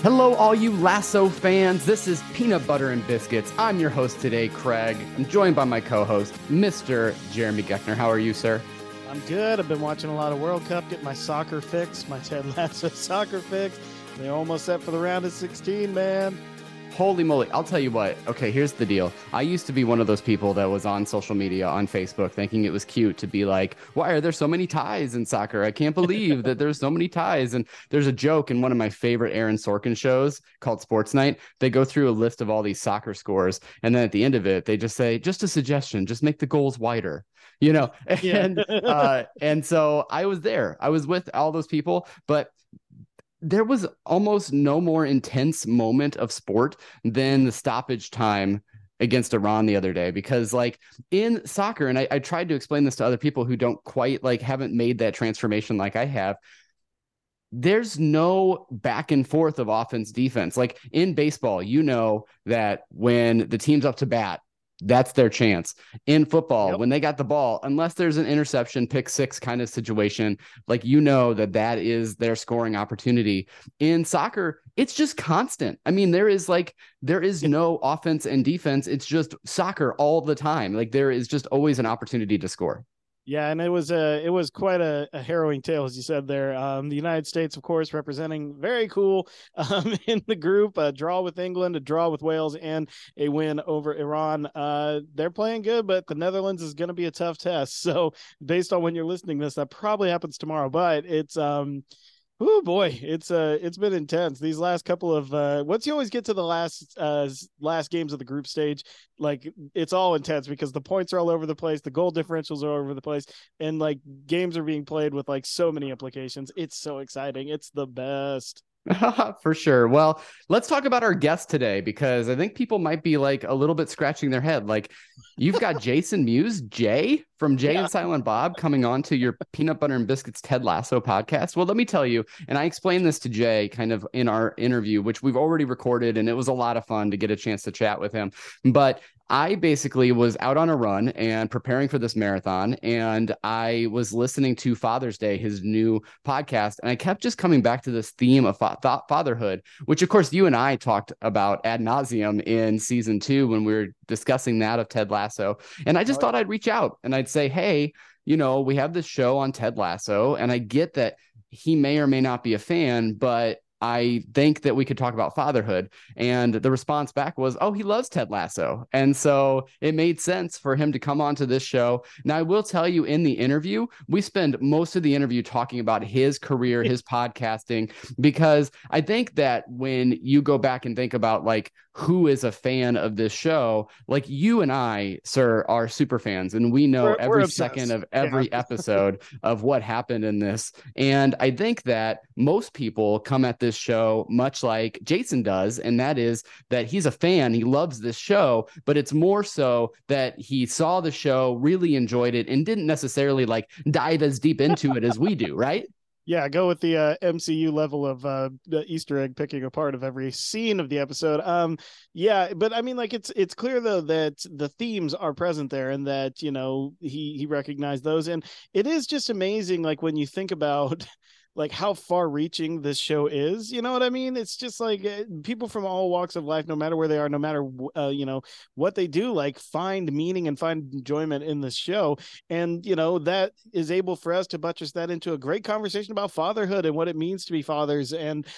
Hello, all you Lasso fans. This is Peanut Butter and Biscuits. I'm your host today, Craig. I'm joined by my co-host, Mr. Jeremy Geckner. How are you, sir? I'm good. I've been watching a lot of World Cup, getting my soccer fix, my Ted Lasso soccer fix. They're almost set for the round of 16, man. Holy moly. I'll tell you what. Okay, here's the deal. I used to be one of those people that was on social media, on Facebook, thinking it was cute to be like, why are there so many ties in soccer? I can't believe that there's so many ties. And there's a joke in one of my favorite Aaron Sorkin shows called Sports Night. They go through a list of all these soccer scores. And then at the end of it, they just say, just a suggestion, just make the goals wider. You know, and so I was there. I was with all those people, but there was almost no more intense moment of sport than the stoppage time against Iran the other day, because like in soccer, and I tried to explain this to other people who don't quite haven't made that transformation like I have. There's no back and forth of offense defense. Like in baseball, you know that when the team's up to bat, that's their chance. In football, when they got the ball, unless there's an interception, pick six kind of situation, that is their scoring opportunity. In soccer, it's just constant. I mean, there is no offense and defense. It's just soccer all the time. Like there is just always an opportunity to score. Yeah, and it was quite a harrowing tale, as you said there. The United States, of course, representing very cool in the group, a draw with England, a draw with Wales, and a win over Iran. They're playing good, but the Netherlands is going to be a tough test. So based on when you're listening to this, that probably happens tomorrow. But it's oh boy, it's been intense these last couple of once you always get to the last games of the group stage, like it's all intense because the points are all over the place, the goal differentials are all over the place, and like games are being played with like so many implications. It's so exciting. It's the best. For sure. Well, let's talk about our guest today, because I think people might be like a little bit scratching their head. Like you've got Jason Mewes, Jay from Jay and Silent Bob, coming on to your Peanut Butter and Biscuits Ted Lasso podcast. Well, let me tell you, and I explained this to Jay kind of in our interview, which we've already recorded, and it was a lot of fun to get a chance to chat with him. But I basically was out on a run and preparing for this marathon, and I was listening to Father's Day, his new podcast, and I kept just coming back to this theme of fatherhood, which of course you and I talked about ad nauseum in season 2 when we were discussing that of Ted Lasso. And I just thought I'd reach out and I'd say, hey, we have this show on Ted Lasso, and I get that he may or may not be a fan, but I think that we could talk about fatherhood. And the response back was, oh, he loves Ted Lasso. And so it made sense for him to come onto this show. Now, I will tell you, in the interview, we spend most of the interview talking about his career, his podcasting, because I think that when you go back and think about like who is a fan of this show, like you and I, sir, are super fans, and we know every second of every episode of what happened in this. And I think that most people come at this show much like Jason does, and that is that he's a fan, he loves this show, but it's more so that he saw the show, really enjoyed it, and didn't necessarily like dive as deep into it as we do, right? Yeah, go with the MCU level of the Easter egg picking apart of every scene of the episode. Yeah, but I mean, like it's clear though that the themes are present there, and that he recognized those, and it is just amazing. Like when you think about like how far reaching this show is, you know what I mean? It's just like people from all walks of life, no matter where they are, no matter, what they do, like find meaning and find enjoyment in this show. And, that is able for us to buttress that into a great conversation about fatherhood and what it means to be fathers, and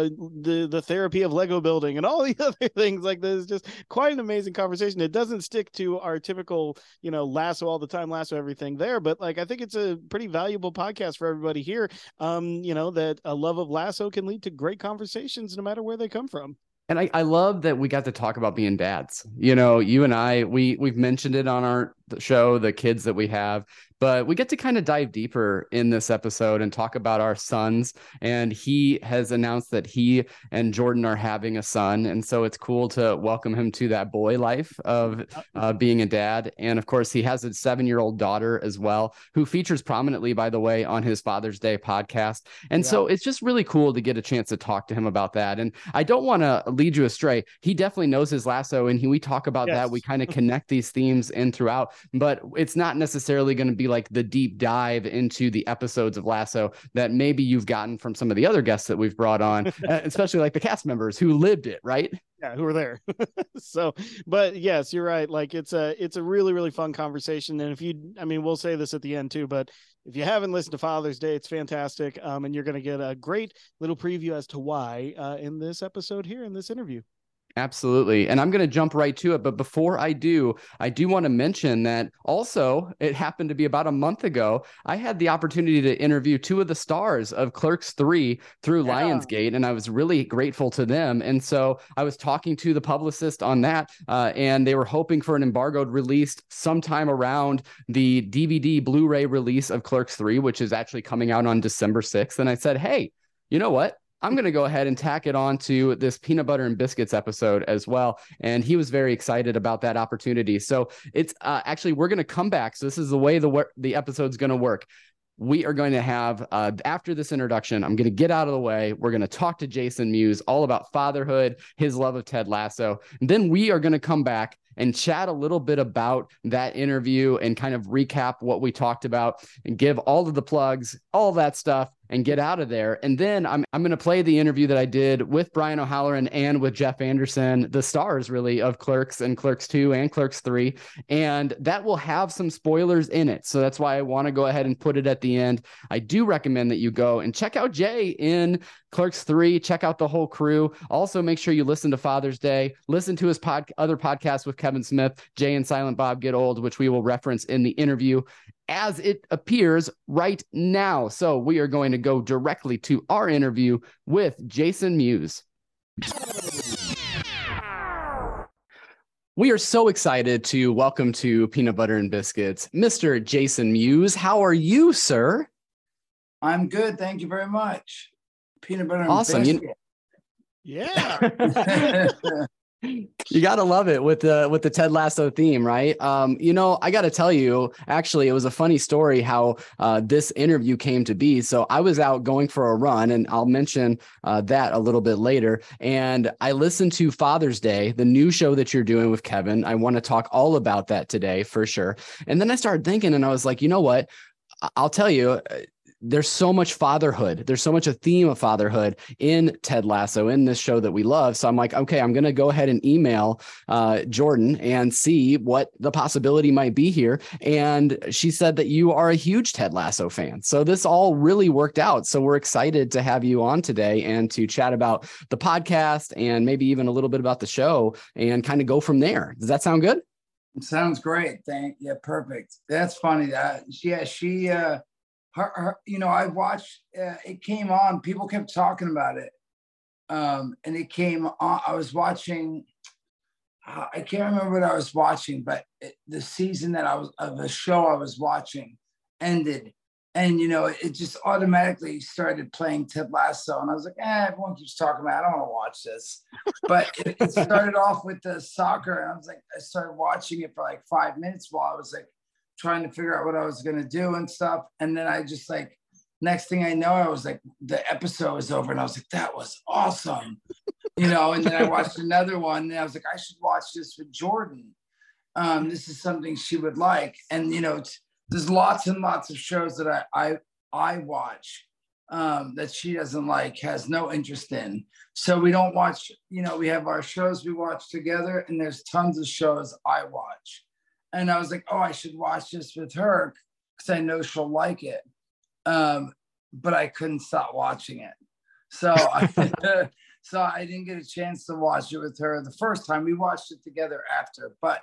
the therapy of Lego building and all the other things. Like this is just quite an amazing conversation. It doesn't stick to our typical, Lasso all the time, Lasso everything there, but like, I think it's a pretty valuable podcast for everybody here. That a love of Lasso can lead to great conversations no matter where they come from. And I love that we got to talk about being dads. You and I, we've mentioned it on our show, the kids that we have, but we get to kind of dive deeper in this episode and talk about our sons. And he has announced that he and Jordan are having a son. And so it's cool to welcome him to that boy life of being a dad. And of course, he has a 7-year-old daughter as well, who features prominently, by the way, on his Father's Day podcast. And so it's just really cool to get a chance to talk to him about that. And I don't want to lead you astray. He definitely knows his Lasso, and we talk about that. We kind of connect these themes in throughout. but it's not necessarily going to be like the deep dive into the episodes of Lasso that maybe you've gotten from some of the other guests that we've brought on, especially like the cast members who lived it, right? Yeah, who were there. So, but yes, you're right. Like it's a really, really fun conversation. And if you, I mean, we'll say this at the end too, but if you haven't listened to Father's Day, it's fantastic. And you're going to get a great little preview as to why in this episode here, in this interview. Absolutely. And I'm going to jump right to it. But before I do want to mention that also it happened to be about a month ago. I had the opportunity to interview two of the stars of Clerks 3 through Lionsgate, and I was really grateful to them. And so I was talking to the publicist on that, and they were hoping for an embargoed release sometime around the DVD Blu-ray release of Clerks 3, which is actually coming out on December 6th. And I said, hey, you know what? I'm going to go ahead and tack it on to this peanut butter and biscuits episode as well. And he was very excited about that opportunity. So it's actually, we're going to come back. So this is the way the episode's going to work. We are going to have, after this introduction, I'm going to get out of the way. We're going to talk to Jason Mewes all about fatherhood, his love of Ted Lasso. And then we are going to come back and chat a little bit about that interview and kind of recap what we talked about and give all of the plugs, all that stuff, and get out of there. And then I'm going to play the interview that I did with Brian O'Halloran and with Jeff Anderson, the stars really of Clerks and Clerks 2 and Clerks 3. And that will have some spoilers in it. So that's why I want to go ahead and put it at the end. I do recommend that you go and check out Jay in Clerks 3, check out the whole crew. Also, make sure you listen to Father's Day, listen to his other podcast with Kevin Smith, Jay and Silent Bob Get Old, which we will reference in the interview as it appears right now. So we are going to go directly to our interview with Jason Mewes. We are so excited to welcome to Peanut Butter and Biscuits, Mr. Jason Mewes. How are you, sir? I'm good. Thank you very much. Peanut butter and awesome. biscuit. Yeah. You got to love it with the Ted Lasso theme, right? I got to tell you, actually, it was a funny story how this interview came to be. So I was out going for a run, and I'll mention that a little bit later. And I listened to Father's Day, the new show that you're doing with Kevin. I want to talk all about that today for sure. And then I started thinking, and I was like, you know what? I'll tell you, there's so much fatherhood. There's so much a theme of fatherhood in Ted Lasso, in this show that we love. So I'm like, okay, I'm going to go ahead and email Jordan and see what the possibility might be here. And she said that you are a huge Ted Lasso fan. So this all really worked out. So we're excited to have you on today and to chat about the podcast and maybe even a little bit about the show and kind of go from there. Does that sound good? It sounds great. Yeah, perfect. That's funny. I watched, it came on, people kept talking about it. And it came on, I was watching, I can't remember what I was watching, but the season of the show I was watching ended. And, it just automatically started playing Ted Lasso. And I was like, everyone keeps talking about it. I don't want to watch this. But it started off with the soccer. And I started watching it for like 5 minutes while I was like, trying to figure out what I was going to do and stuff. And then I just next thing I know, I was like, the episode was over and I was like, that was awesome. And then I watched another one and I was like, I should watch this with Jordan. This is something she would like. And, there's lots and lots of shows that I watch that she doesn't like, has no interest in. So we don't watch, we have our shows we watch together and there's tons of shows I watch. And I was like, I should watch this with her because I know she'll like it. But I couldn't stop watching it. So I didn't get a chance to watch it with her the first time. We watched it together after. But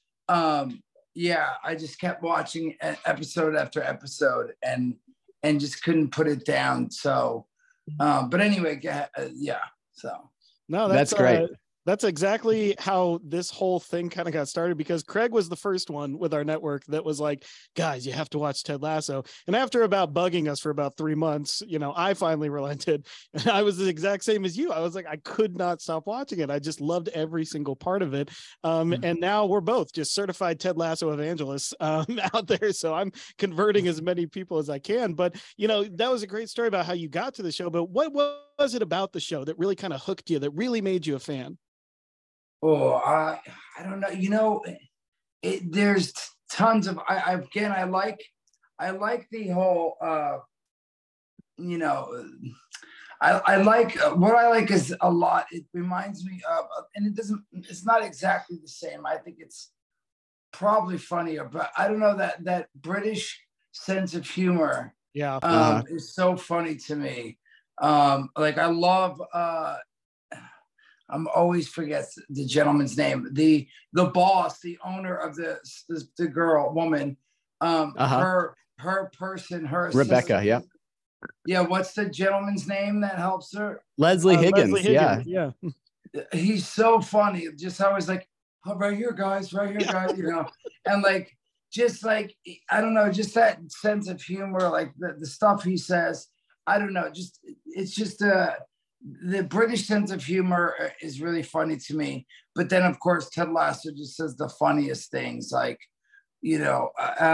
I just kept watching episode after episode and just couldn't put it down. So, but anyway, so. No, that's great. That's exactly how this whole thing kind of got started, because Craig was the first one with our network that was like, guys, you have to watch Ted Lasso. And after about bugging us for about 3 months, I finally relented. And I was the exact same as you. I was like, I could not stop watching it. I just loved every single part of it. And now we're both just certified Ted Lasso evangelists out there. So I'm converting as many people as I can. But, that was a great story about how you got to the show. But what was it about the show that really kind of hooked you, that really made you a fan? I don't know. There's tons of, I like the whole, you know, I like, what I like is a lot. It reminds me of, and it's not exactly the same. I think it's probably funnier, but I don't know, that British sense of humor is so funny to me. Like I love, I'm always forgets the gentleman's name. The boss, the owner of the woman, her person, her Rebecca, assistant. Yeah, what's the gentleman's name that helps her? Leslie Higgins. Yeah. He's so funny. Just always like, oh, right here, guys, you know, and like, just like, I don't know, just that sense of humor, like the stuff he says. I don't know, it's just the British sense of humor is really funny to me. But then, of course, Ted Lasso just says the funniest things, like, you know,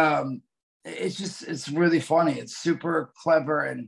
it's really funny. It's super clever and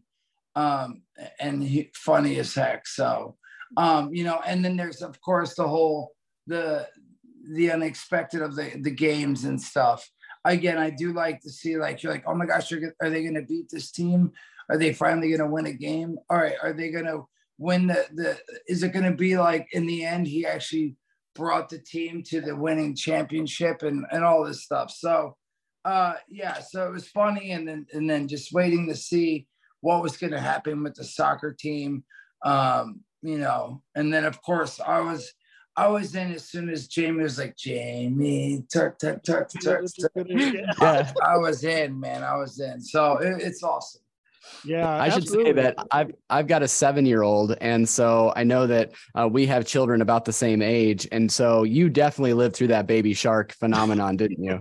funny as heck. So, you know, and then there's, of course, the whole, the unexpected of the games and stuff. Again, I do like to see, like, you're like, oh my gosh, are they going to beat this team? Are they finally going to win a game? All right. Are they going to win is it going to be like, in the end, he actually brought the team to the winning championship and all this stuff. So, yeah, so it was funny. And then just waiting to see what was going to happen with the soccer team. You know, and then of course I was in as soon as Jamie was like, Jamie, Turk. Yeah. I was in, man. I was in. So it's awesome. Yeah, I should say that I've got a 7-year-old, and so I know that we have children about the same age, and so you definitely lived through that Baby Shark phenomenon, didn't you?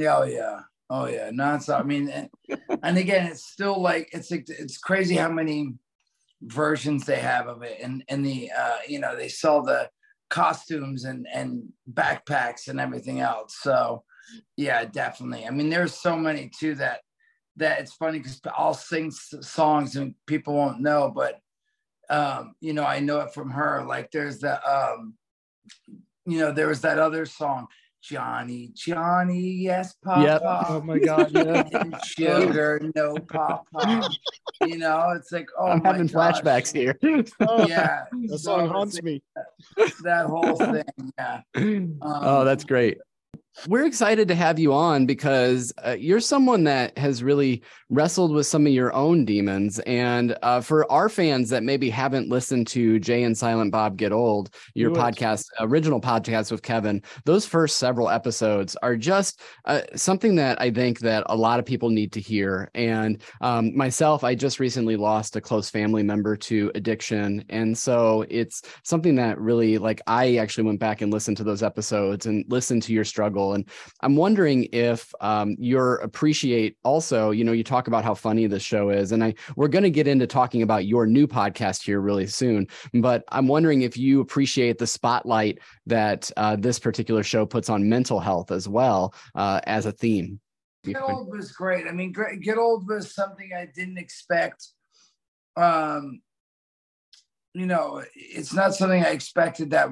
Oh yeah, nonstop. I mean, and again, it's still like it's crazy how many versions they have of it, and the you know, they sell the costumes and backpacks and everything else. So yeah, definitely. I mean, there's so many too that it's funny because I'll sing songs and people won't know, but you know, I know it from her. Like there's the you know, there was that other song, Johnny, yes, Papa. Yep. Oh my God, yeah. Sugar, no Papa. You know, it's like, oh, I'm having flashbacks here. Yeah, the song haunts me. That whole thing, yeah. Oh, that's great. We're excited to have you on because you're someone that has really wrestled with some of your own demons. And for our fans that maybe haven't listened to Jay and Silent Bob Get Old, your original podcast with Kevin, those first several episodes are just something that I think that a lot of people need to hear. And myself, I just recently lost a close family member to addiction. And so it's something that really, like, I actually went back and listened to those episodes and listened to your struggle. And I'm wondering if you appreciate also, you know, you talk about how funny this show is, and we're going to get into talking about your new podcast here really soon, but I'm wondering if you appreciate the spotlight that this particular show puts on mental health as well as a theme. Get Old was great. I mean, Get Old was something I didn't expect. You know, it's not something I expected that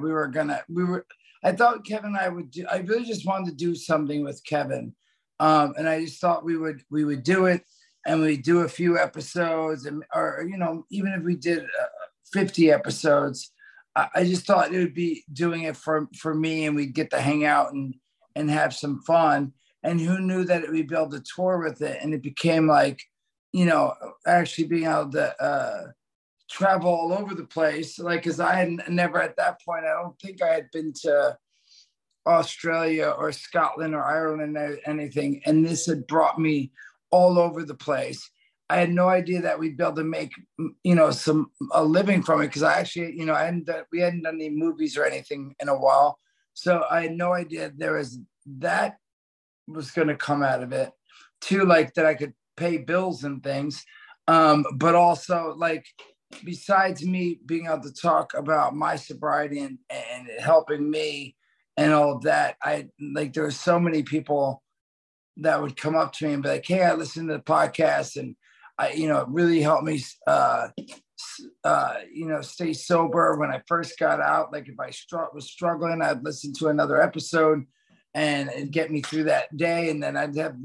I thought Kevin and I would do. I really just wanted to do something with Kevin, and I just thought we would do it, and we do a few episodes, or you know, even if we did 50 episodes, I just thought it would be doing it for me, and we'd get to hang out and have some fun. And who knew that we'd be able to tour with it, and it became like, you know, actually being able to travel all over the place, like, because I had never at that point, I don't think I had been to Australia or Scotland or Ireland or anything, and this had brought me all over the place. I had no idea that we'd be able to make, you know, a living from it, because I actually, you know, we hadn't done any movies or anything in a while, so I had no idea that was going to come out of it too, like that I could pay bills and things, but also like, besides me being able to talk about my sobriety and it helping me and all of that, there were so many people that would come up to me and be like, hey, I listened to the podcast, and you know, it really helped me, you know, stay sober when I first got out. Like if I was struggling, I'd listen to another episode and it'd get me through that day. And then I'd have,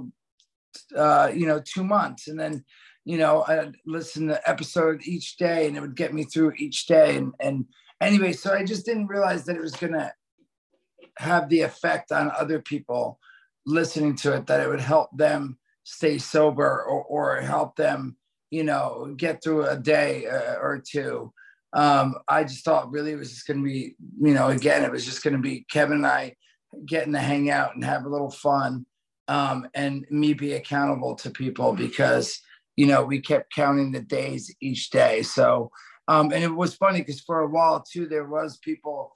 2 months. And then, I'd listen to episode each day and it would get me through each day. And anyway, so I just didn't realize that it was going to have the effect on other people listening to it, that it would help them stay sober or help them, get through a day or two. I just thought really it was just going to be, again, it was just going to be Kevin and I getting to hang out and have a little fun, and me be accountable to people because, we kept counting the days each day. So, and it was funny because for a while too, there was people,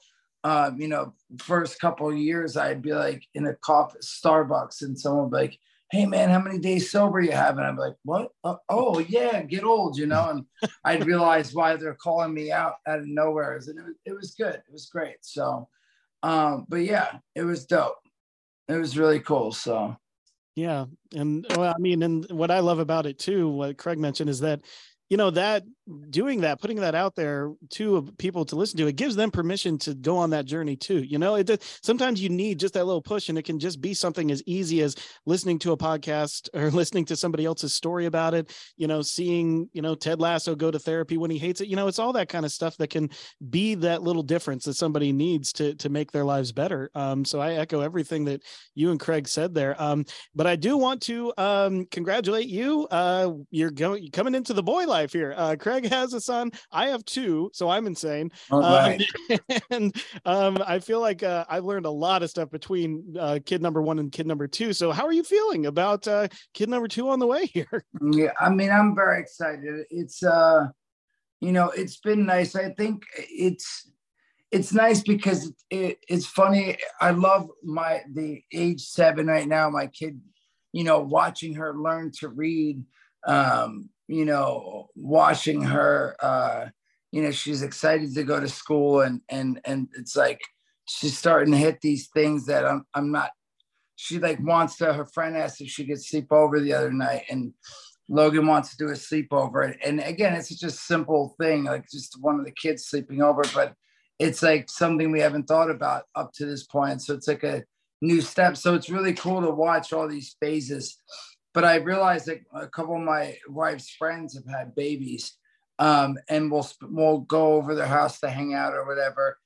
first couple of years, I'd be like in a coffee Starbucks and someone would be like, hey man, how many days sober you have? And I'm like, what? Oh yeah, get old, and I'd realize why they're calling me out of nowhere. And it was good. It was great. So, but yeah, it was dope. It was really cool. So. Yeah. And well, I mean, and what I love about it too, what Craig mentioned is that, that doing that, putting that out there to people to listen to, it gives them permission to go on that journey too. Sometimes you need just that little push, and it can just be something as easy as listening to a podcast or listening to somebody else's story about it, seeing, Ted Lasso go to therapy when he hates it. It's all that kind of stuff that can be that little difference that somebody needs to make their lives better. So I echo everything that you and Craig said there. But I do want to congratulate you. You're coming into the boy life here. Craig has a son. I have two, so I'm insane. Right. And I feel like I've learned a lot of stuff between kid number 1 and kid number 2. So how are you feeling about kid number 2 on the way here? Yeah, I mean, I'm very excited. It's it's been nice. I think it's nice because it's funny. I love the age 7 right now, my kid, watching her learn to read, watching her, she's excited to go to school and it's like, she's starting to hit these things that I'm not, she like wants to, her friend asked if she could sleep over the other night and Logan wants to do a sleepover. And again, it's just a simple thing, like just one of the kids sleeping over, but it's like something we haven't thought about up to this point. So it's like a new step. So it's really cool to watch all these phases. But I realized that a couple of my wife's friends have had babies, and we'll go over their house to hang out or whatever.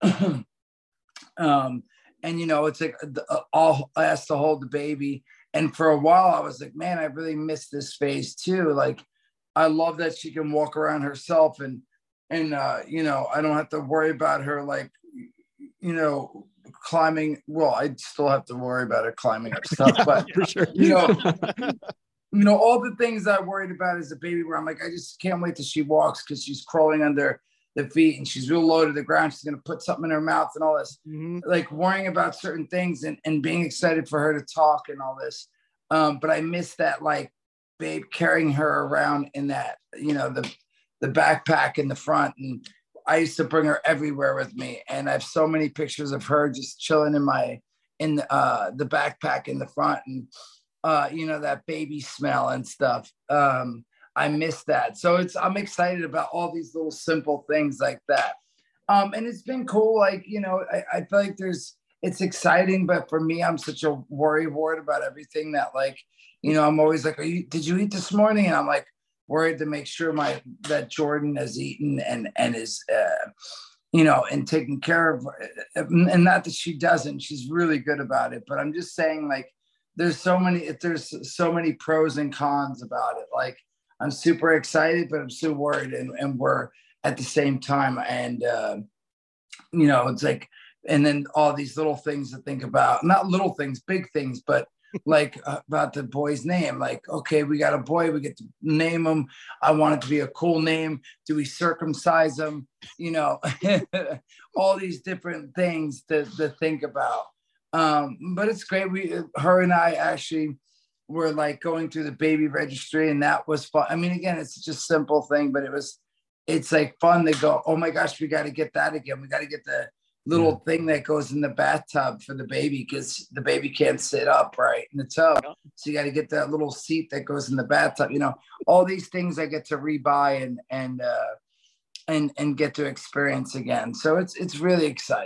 And it's like I'll ask to hold the baby. And for a while, I was like, man, I really miss this phase too. Like, I love that she can walk around herself and I don't have to worry about her like, climbing. Well, I still have to worry about her climbing up stuff, but for sure. All the things I worried about as a baby, where I'm like, I just can't wait till she walks because she's crawling under the feet and she's real low to the ground. She's going to put something in her mouth and all this, like worrying about certain things and being excited for her to talk and all this. But I miss that, like, babe carrying her around in that, the backpack in the front. And I used to bring her everywhere with me. And I have so many pictures of her just chilling in the backpack in the front and, that baby smell and stuff. I miss that. So I'm excited about all these little simple things like that. And it's been cool. Like, I feel like it's exciting, but for me, I'm such a worry wart about everything that, like, I'm always like, did you eat this morning? And I'm like worried to make sure that Jordan has eaten and is, and taken care of, and not that she doesn't, she's really good about it, but I'm just saying, like, there's so many pros and cons about it. Like, I'm super excited, but I'm still worried, and we're at the same time. And, it's like, and then all these little things to think about, not little things, big things, but like about the boy's name. Like, okay, we got a boy, we get to name him. I want it to be a cool name. Do we circumcise him? All these different things to think about. But it's great. Her and I actually were like going through the baby registry, and that was fun. I mean, again, it's just a simple thing, but it's like fun to go, oh my gosh, we got to get that again. We got to get the little thing that goes in the bathtub for the baby, because the baby can't sit upright in the tub. So you got to get that little seat that goes in the bathtub. All these things I get to rebuy and get to experience again. So it's really exciting.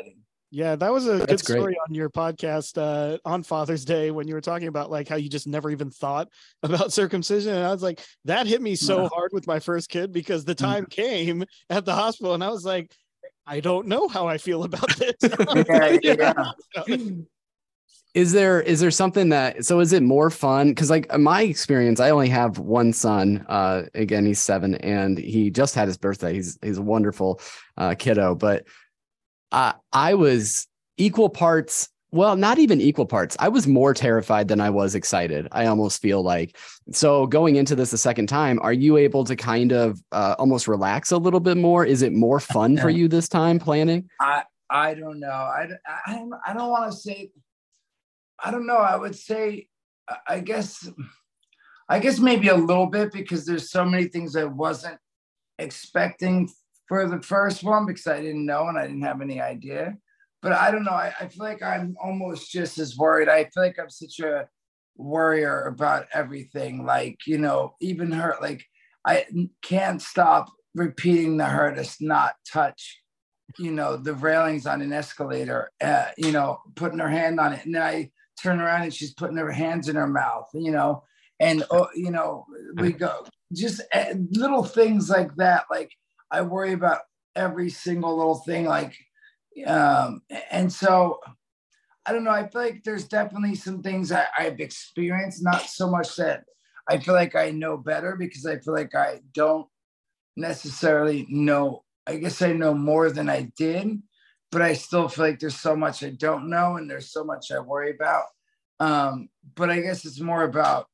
Yeah, that was a That's good great. story on your podcast on Father's Day when you were talking about like how you just never even thought about circumcision. And I was like, that hit me so hard with my first kid because the time came at the hospital and I was like, I don't know how I feel about this. Yeah. Is there something that, so is it more fun? Cause like my experience, I only have one son. Again, he's 7 and he just had his birthday. He's a wonderful kiddo, but I was equal parts. Well, not even equal parts. I was more terrified than I was excited. I almost feel like, so going into this the second time, are you able to kind of almost relax a little bit more? Is it more fun for you this time planning? I don't know. I don't want to say, I don't know. I would say, I guess maybe a little bit because there's so many things I wasn't expecting for the first one because I didn't know and I didn't have any idea. But I don't know. I feel like I'm almost just as worried. I feel like I'm such a worrier about everything. Like, even her, like I can't stop repeating to her to not touch, the railings on an escalator, putting her hand on it. And then I turn around and she's putting her hands in her mouth, and, we go just little things like that. Like, I worry about every single little thing, like, and so I don't know. I feel like there's definitely some things I've experienced, not so much that I feel like I know better because I feel like I don't necessarily know. I guess I know more than I did, but I still feel like there's so much I don't know and there's so much I worry about. But I guess it's more about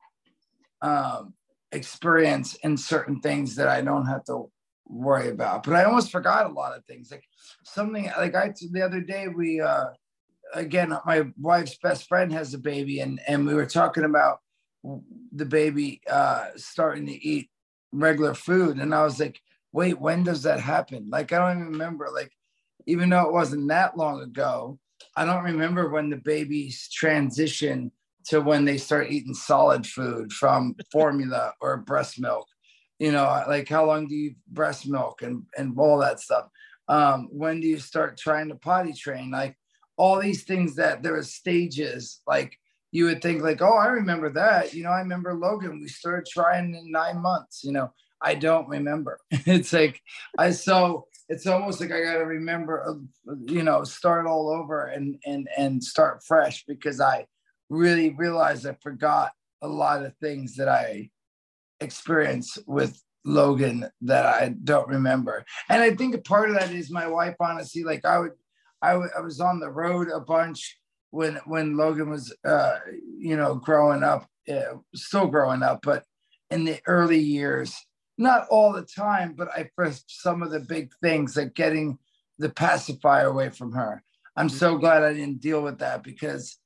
experience in certain things that I don't have to worry about. But I almost forgot a lot of things. Like something like the other day we again, my wife's best friend has a baby and we were talking about the baby starting to eat regular food. And I was like, wait, when does that happen? Like, I don't even remember, like, even though it wasn't that long ago, I don't remember when the babies transition to when they start eating solid food from formula or breast milk. Like how long do you breast milk and all that stuff? When do you start trying to potty train? Like all these things that there are stages, like you would think like, oh, I remember that. I remember Logan, we started trying in 9 months, I don't remember. It's like, it's almost like I got to remember, start all over and start fresh because I really realized I forgot a lot of things that I experienced with Logan that I don't remember. And I think a part of that is my wife, honestly, like I was on the road a bunch when Logan was, growing up, still growing up, but in the early years, not all the time, but for some of the big things like getting the pacifier away from her. I'm so glad I didn't deal with that because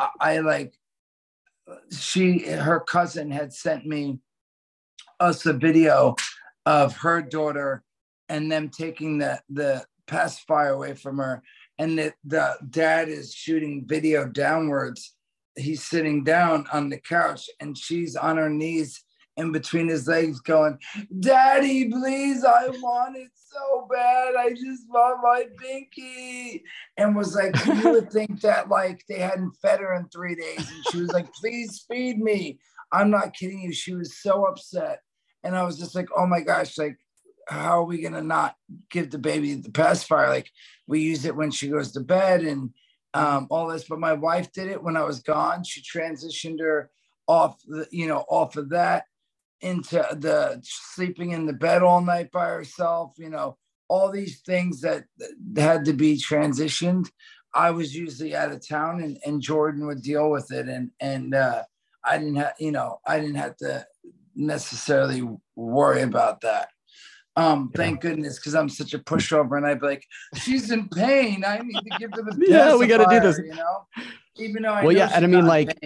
her cousin had sent us a video of her daughter and them taking the pacifier away from her. And the dad is shooting video downwards. He's sitting down on the couch and she's on her knees in between his legs going, Daddy, please, I want it so bad. I just want my binky. And was like, you would think that like they hadn't fed her in 3 days. And she was like, please feed me. I'm not kidding you. She was so upset. And I was just like, oh my gosh, like, how are we going to not give the baby the pacifier? Like we use it when she goes to bed and all this, but my wife did it when I was gone. She transitioned her off of that into the sleeping in the bed all night by herself, all these things that had to be transitioned. I was usually out of town and Jordan would deal with it. And I didn't have to necessarily worry about that. Thank goodness, because I'm such a pushover, and I'd be like, "She's in pain. I need to give her the pacifier." We got to do this. Even though I and I mean, like,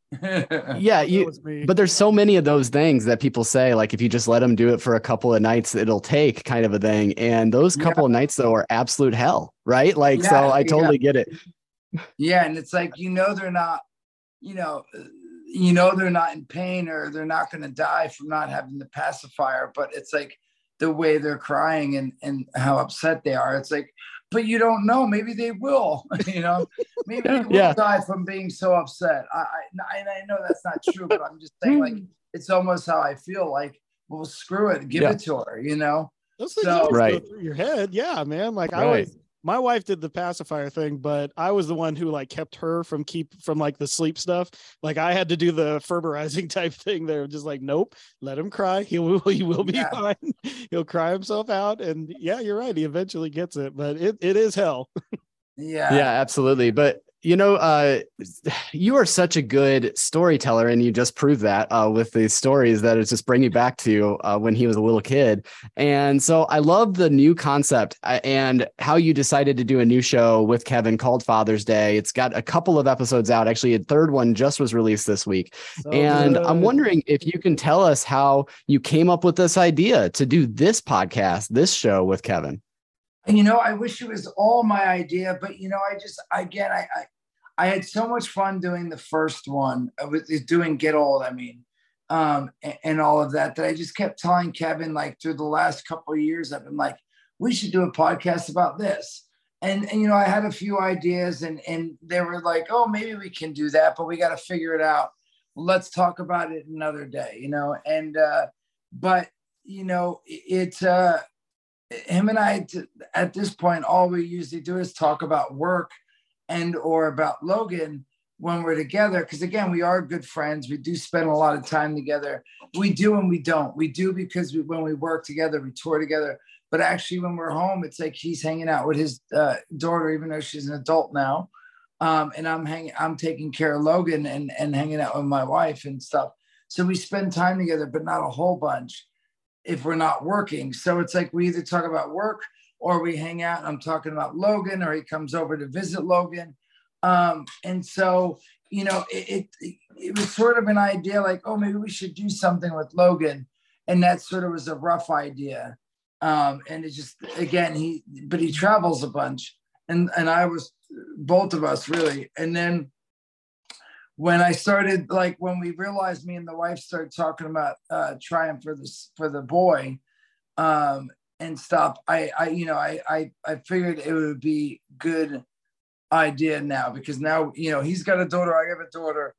but there's so many of those things that people say, like, if you just let them do it for a couple of nights, it'll take kind of a thing. And those couple of nights though are absolute hell, right? Like, so I totally get it. Yeah, and it's like they're not, they're not in pain or they're not going to die from not having the pacifier, but it's like the way they're crying and how upset they are. It's like, but you don't know. Maybe they will, you know, maybe they will die from being so upset. I know that's not true, but I'm just saying, like, it's almost how I feel. Like, well, screw it, give it to her, you know. Those things always go through your head. Yeah, man. Like my wife did the pacifier thing, but I was the one who like kept her from like the sleep stuff. Like I had to do the ferberizing type thing. They're just like, nope, let him cry. He will be fine. He'll cry himself out. And yeah, you're right. He eventually gets it, but it is hell. Yeah, absolutely. But you are such a good storyteller, and you just proved that with the stories that it's just bringing back to when he was a little kid. And so I love the new concept and how you decided to do a new show with Kevin called Father's Day. It's got a couple of episodes out. Actually, a third one just was released this week. And I'm wondering if you can tell us how you came up with this idea to do this podcast, this show with Kevin. You know, I wish it was all my idea, but you know, I had so much fun doing the first one with doing Get Old. I mean, and all of that I just kept telling Kevin, like through the last couple of years, I've been like, we should do a podcast about this. And you know, I had a few ideas and they were like, oh, maybe we can do that, but we got to figure it out. Let's talk about it another day, you know? And, but you know, it's, him and I, at this point, all we usually do is talk about work and or about Logan when we're together. Because again, we are good friends. We do spend a lot of time together. We do and we don't. We do because when we work together, we tour together. But actually, when we're home, it's like he's hanging out with his daughter, even though she's an adult now. And I'm taking care of Logan and hanging out with my wife and stuff. So we spend time together, but not a whole bunch if we're not working. So it's like we either talk about work or we hang out and I'm talking about Logan, or he comes over to visit Logan. And so, you know, it was sort of an idea like, oh, maybe we should do something with Logan. And that sort of was a rough idea. And it just, again, he travels a bunch and I was, both of us really. And then when I started, like when we realized, me and the wife started talking about trying for the boy and stuff, I figured it would be good idea now, because now, you know, he's got a daughter, I have a daughter,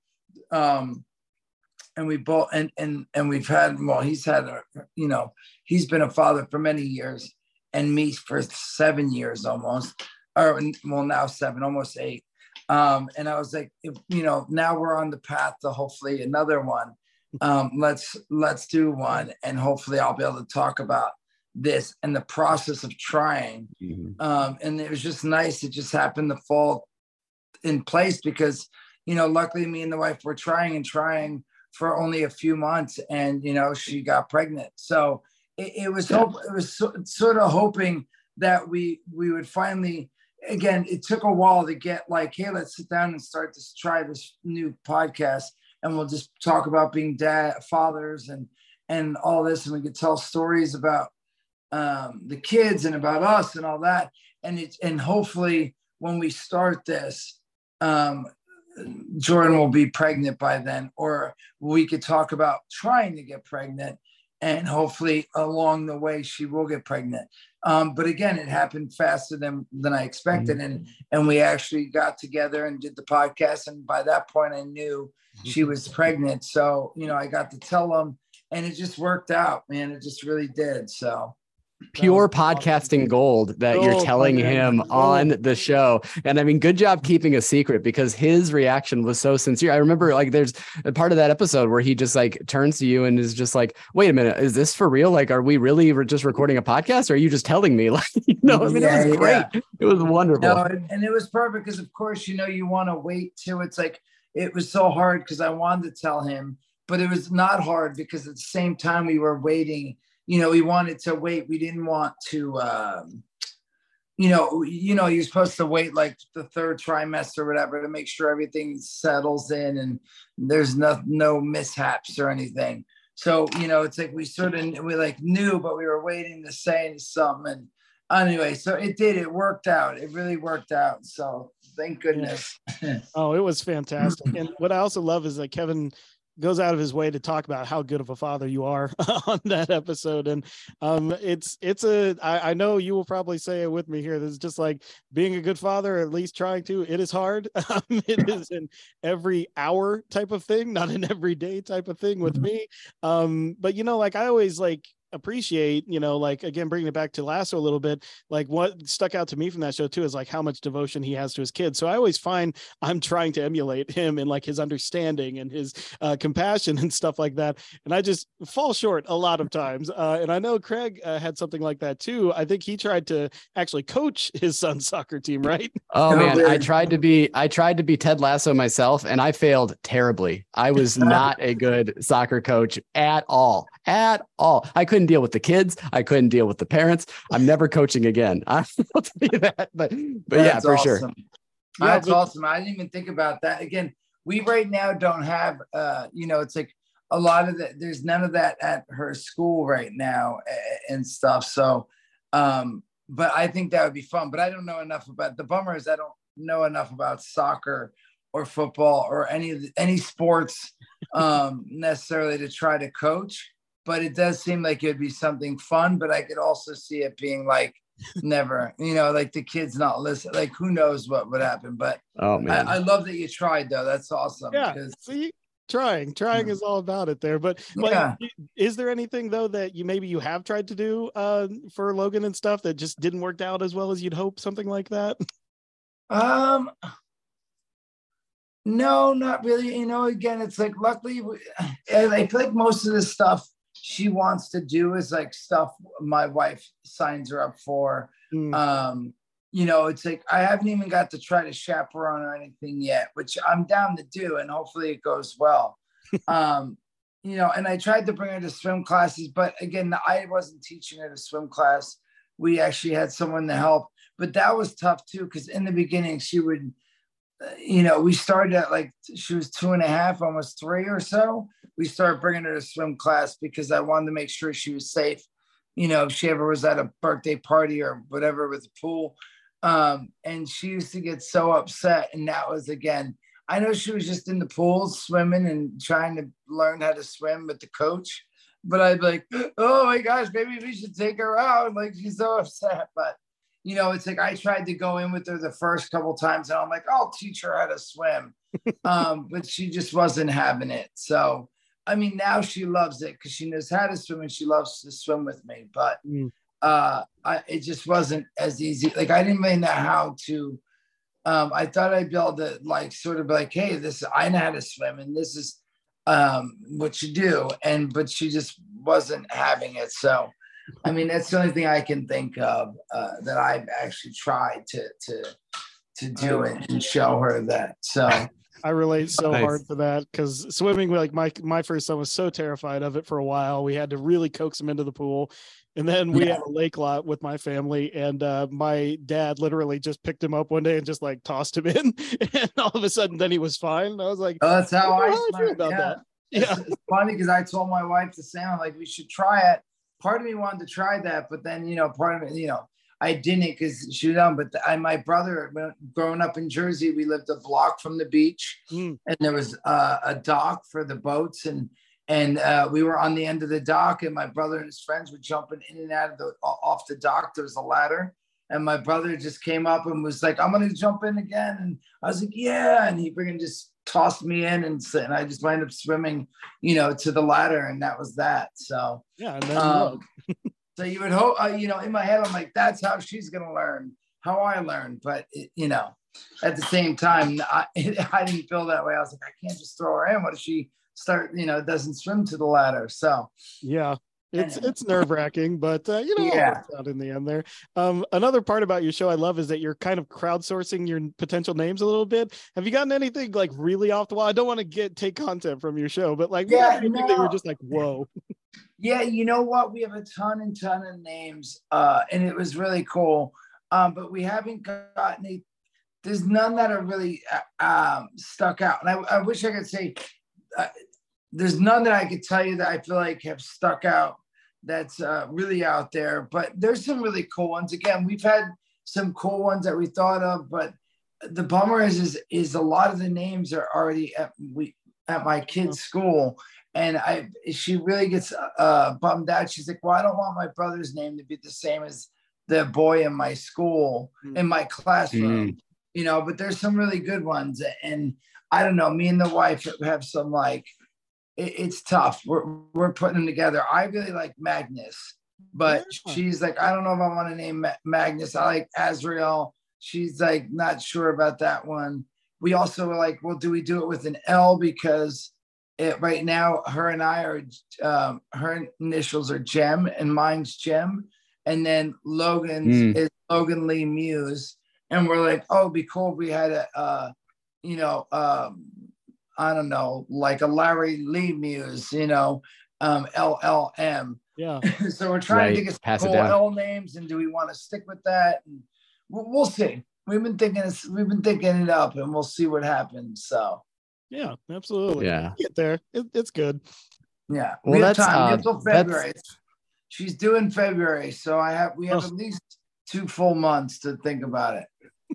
and we both, and we've had, well, he's had, you know, he's been a father for many years and me for 7 years almost, or well, now 7, almost 8. And I was like, you know, now we're on the path to hopefully another one. Let's do one, and hopefully I'll be able to talk about this and the process of trying. And it was just nice. It just happened to fall in place because, you know, luckily me and the wife were trying for only a few months, and you know, she got pregnant. So it was sort of hoping that we would finally. Again, it took a while to get like, hey, let's sit down and try this new podcast, and we'll just talk about being fathers and all this, and we could tell stories about the kids and about us and all that. And hopefully when we start this, Jordan will be pregnant by then, or we could talk about trying to get pregnant, and hopefully along the way she will get pregnant. But again, it happened faster than I expected. And we actually got together and did the podcast. And by that point I knew she was pregnant. So, you know, I got to tell them, and it just worked out, man. It just really did. So pure podcasting gold that you're telling him on the show. And I mean, good job keeping a secret, because his reaction was so sincere. I remember like there's a part of that episode where he just like turns to you and is just like, wait a minute, is this for real? Like, are we really just recording a podcast, or are you just telling me? Like, you know, I mean, it was great. Yeah. It was wonderful. No, and it was perfect because of course, you know, you want to wait too. It's like, it was so hard because I wanted to tell him, but it was not hard because at the same time we were waiting. You know, we wanted to wait. We didn't want to, you're supposed to wait like the 3rd trimester or whatever to make sure everything settles in and there's no mishaps or anything. So, you know, it's like we knew, but we were waiting to say something. And anyway, so it worked out. It really worked out. So thank goodness. Oh, it was fantastic. And what I also love is that Kevin goes out of his way to talk about how good of a father you are on that episode. And I know you will probably say it with me here. This is just like being a good father, or at least trying to. It is hard. It is an every hour type of thing, not an everyday type of thing with me. But like I always appreciate, like again, bringing it back to Lasso a little bit, like what stuck out to me from that show too is like how much devotion he has to his kids. So I always find I'm trying to emulate him in like his understanding and his compassion and stuff like that, and I just fall short a lot of times. And I know Craig had something like that too. I think he tried to actually coach his son's soccer team, right? Oh man, I tried to be Ted Lasso myself, and I failed terribly. I was not a good soccer coach at all. I couldn't deal with the kids. I couldn't deal with the parents. I'm never coaching again. I'll tell you that. But yeah, for awesome. sure. That's awesome. I didn't even think about that. Again, we right now don't have, it's like a lot of that. There's none of that at her school right now and stuff. So, but I think that would be fun. But I don't know enough about. The bummer is I don't know enough about soccer or football or any sports necessarily to try to coach. But it does seem like it'd be something fun, but I could also see it being like never, like the kids not listen, like who knows what would happen. But oh man, I love that you tried though. That's awesome. Yeah. See, trying is all about it there. But like, is there anything though that you have tried to do for Logan and stuff that just didn't work out as well as you'd hope, something like that? No, not really. Again, it's like luckily I feel like most of the stuff she wants to do is like stuff my wife signs her up for. It's like I haven't even got to try to chaperone or anything yet, which I'm down to do, and hopefully it goes well. And I tried to bring her to swim classes, but again, I wasn't teaching her to swim class. We actually had someone to help, but that was tough too, because in the beginning she would, we started at like she was 2.5, almost 3 or so. We started bringing her to swim class because I wanted to make sure she was safe. If she ever was at a birthday party or whatever with the pool. And she used to get so upset. And that was, again, I know she was just in the pool swimming and trying to learn how to swim with the coach. But I'd be like, oh my gosh, maybe we should take her out. Like, she's so upset. But, it's like I tried to go in with her the first couple times and I'm like, I'll teach her how to swim. But she just wasn't having it. So, I mean, now she loves it because she knows how to swim and she loves to swim with me. But it just wasn't as easy. Like, I didn't really know how to. I thought I'd be able to like sort of be like, hey, I know how to swim and this is what you do. But she just wasn't having it. So, I mean, that's the only thing I can think of that I've actually tried to do it and show her that. So. I relate so hard to that because swimming, like my first son was so terrified of it for a while. We had to really coax him into the pool. And then we had a lake lot with my family, and my dad literally just picked him up one day and just like tossed him in. And all of a sudden, then he was fine. And I was like, oh, that's how I feel about that. Yeah. It's funny because I told my wife the same. I'm like, we should try it. Part of me wanted to try that, but then, part of it, I didn't because she was young. But my brother, growing up in Jersey, we lived a block from the beach, and there was a dock for the boats, and we were on the end of the dock, and my brother and his friends were jumping in and out of off the dock. There was a ladder, and my brother just came up and was like, "I'm going to jump in again," and I was like, "Yeah," and he freaking just tossed me in, and I just wound up swimming, to the ladder, and that was that. So yeah, and then so you would hope, in my head, I'm like, that's how she's going to learn, how I learned. But, at the same time, I didn't feel that way. I was like, I can't just throw her in. What if she doesn't swim to the ladder? So, yeah, it's nerve wracking, but, all works out in the end there. Another part about your show I love is that you're kind of crowdsourcing your potential names a little bit. Have you gotten anything like really off the wall? I don't want to take content from your show, but like, anything that you're just like, whoa. Yeah, you know what? We have a ton of names, and it was really cool. But we haven't gotten any. There's none that are really stuck out. And I wish I could say there's none that I could tell you that I feel like have stuck out that's really out there. But there's some really cool ones. Again, we've had some cool ones that we thought of, but the bummer is a lot of the names are already at my kid's school. And she really gets bummed out. She's like, well, I don't want my brother's name to be the same as the boy in my school, in my classroom, you know, but there's some really good ones. And I don't know, me and the wife have some like, it's tough. We're putting them together. I really like Magnus, but she's like, I don't know if I want to name Magnus. I like Azrael. She's like, not sure about that one. We also were like, well, do we do it with an L? Because right now, her and I are, her initials are Gem and mine's Gem. And then Logan's is Logan Lee Muse. And we're like, oh, it'd be cool if we had a, you know, I don't know, like a Larry Lee Muse, you know, LLM. Yeah. So we're trying to get some cool L names, and do we want to stick with that? And we'll see. We've been thinking it up, and we'll see what happens. So yeah, absolutely. Yeah, get there. It's good. Yeah. Well, that's time until February. She's due in February, so we have at least 2 full months to think about it.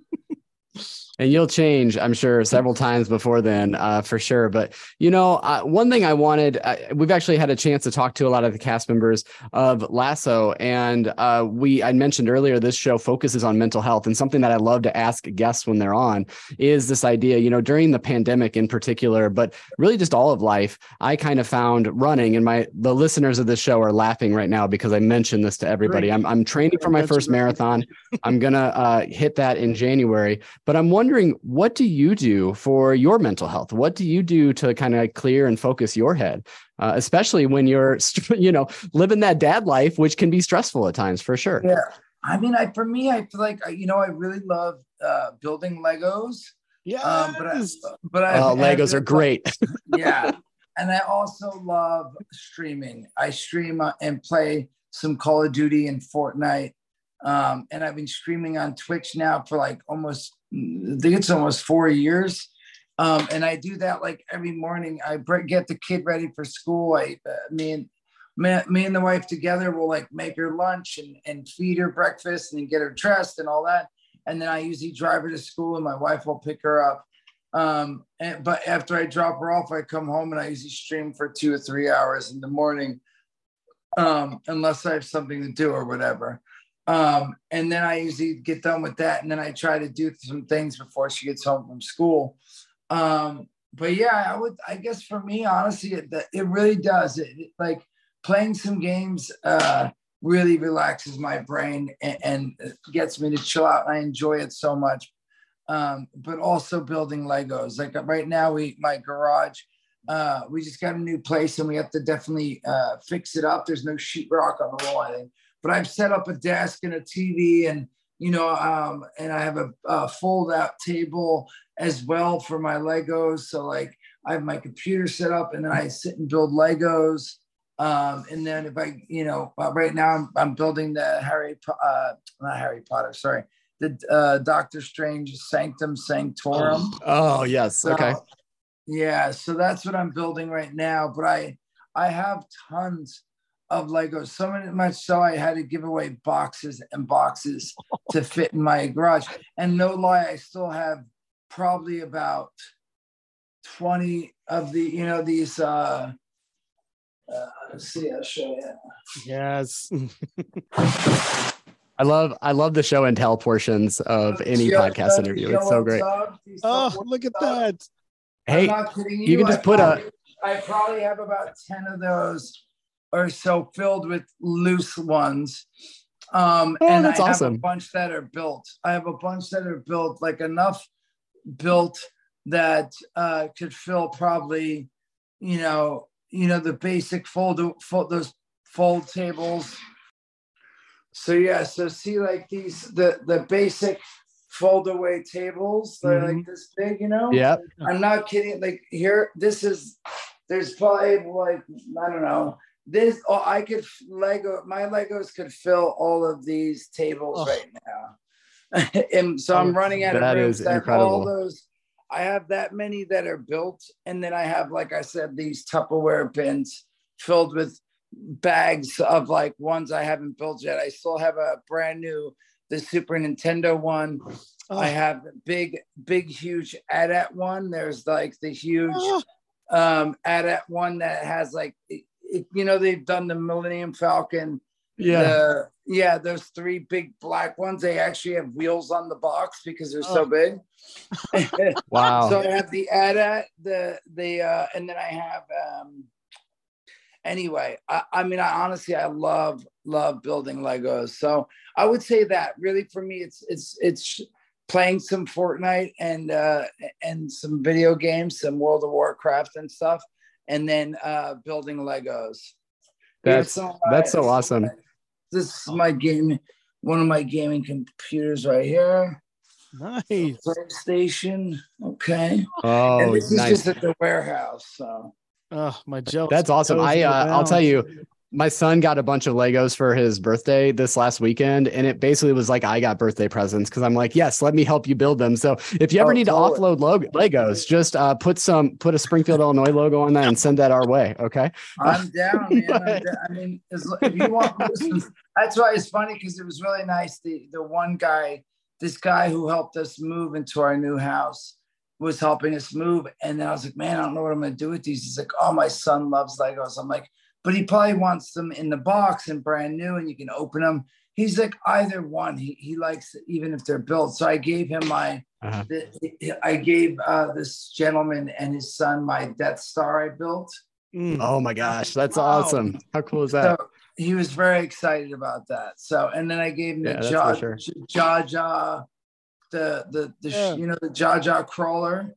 And you'll change, I'm sure, several times before then, for sure. But, you know, one thing I wanted, we've actually had a chance to talk to a lot of the cast members of Lasso. And I mentioned earlier, this show focuses on mental health. And something that I love to ask guests when they're on is this idea, you know, during the pandemic in particular, but really just all of life, I kind of found running, and the listeners of this show are laughing right now because I mentioned this to everybody. I'm training for my first marathon. I'm going to hit that in January. But I'm wondering, what do you do for your mental health? What do you do to kind of clear and focus your head, especially when you're, you know, living that dad life, which can be stressful at times, for sure. Yeah. I mean, for me, I feel like, you know, I really love building Legos. Yeah. But Legos are great. Yeah. And I also love streaming. I stream and play some Call of Duty and Fortnite. And I've been streaming on Twitch now for like I think it's almost 4 years. And I do that like every morning. I get the kid ready for school. Me and the wife together will like make her lunch and feed her breakfast and get her dressed and all that. And then I usually drive her to school, and my wife will pick her up. But after I drop her off, I come home and I usually stream for 2 or 3 hours in the morning, unless I have something to do or whatever. And then I usually get done with that, and then I try to do some things before she gets home from school. But yeah, I guess for me, honestly, it really does. Like playing some games really relaxes my brain and gets me to chill out. And I enjoy it so much. But also building Legos. Like right now, my garage, we just got a new place, and we have to definitely fix it up. There's no sheetrock on the wall, I think. But I've set up a desk and a TV, and you know, and I have a fold-out table as well for my Legos. So like, I have my computer set up, and then I sit and build Legos. And then if I, you know, right now I'm building the not Harry Potter, sorry, the Doctor Strange Sanctum Sanctorum. Oh yes, okay. Yeah, so that's what I'm building right now. But I have tons of Legos, so much so I had to give away boxes and boxes to fit in my garage. And no lie, I still have probably about 20 of the, you know, these let's see, I'll show you. Yes. I love the show and tell portions of any podcast interview. It's so great. Oh, look at that. Hey, I'm not kidding you can just put I probably have about 10 of those or so filled with loose ones. And that's I have awesome. a bunch that are built. I have a bunch that are built, like enough built that could fill probably, you know, the basic those fold tables. So yeah, so see like these, the basic fold away tables, they're like this big, you know? Yeah. I'm not kidding. Like here, there's probably like, I don't know, my Legos could fill all of these tables right now. And so I'm running out of rooms. That all those, I have that many that are built. And then I have, like I said, these Tupperware bins filled with bags of like ones I haven't built yet. I still have a brand new, the Super Nintendo one. I have the big, huge AT-AT one. There's like the huge at one that has like, they've done the Millennium Falcon. Yeah. Those 3 big black ones. They actually have wheels on the box because they're so big. Wow. So I have the AT-AT, and then I have, anyway, I honestly, I love building Legos. So I would say that really for me, it's playing some Fortnite and some video games, some World of Warcraft and stuff, and then building Legos. That's so awesome. This is one of my gaming computers right here. Nice. PlayStation. Okay. Oh, and this nice. is just at the warehouse. So. Oh, my jealous. That's awesome. I'll tell you, my son got a bunch of Legos for his birthday this last weekend, and it basically was like I got birthday presents because I'm like, yes, let me help you build them. So if you ever need to offload Legos, just put a Springfield, Illinois logo on that and send that our way. Okay. I'm down, man. I mean, if you want, that's why it's funny because it was really nice. The one guy, this guy who helped us move into our new house, was helping us move. And then I was like, man, I don't know what I'm going to do with these. He's like, oh, my son loves Legos. I'm like, but he probably wants them in the box and brand new and you can open them. He's like, either one. He likes it, even if they're built. So I gave him I gave this gentleman and his son my Death Star I built. Oh my gosh, that's awesome. How cool is that? So he was very excited about that. So, and then I gave him the Jaja, the Jaja crawler.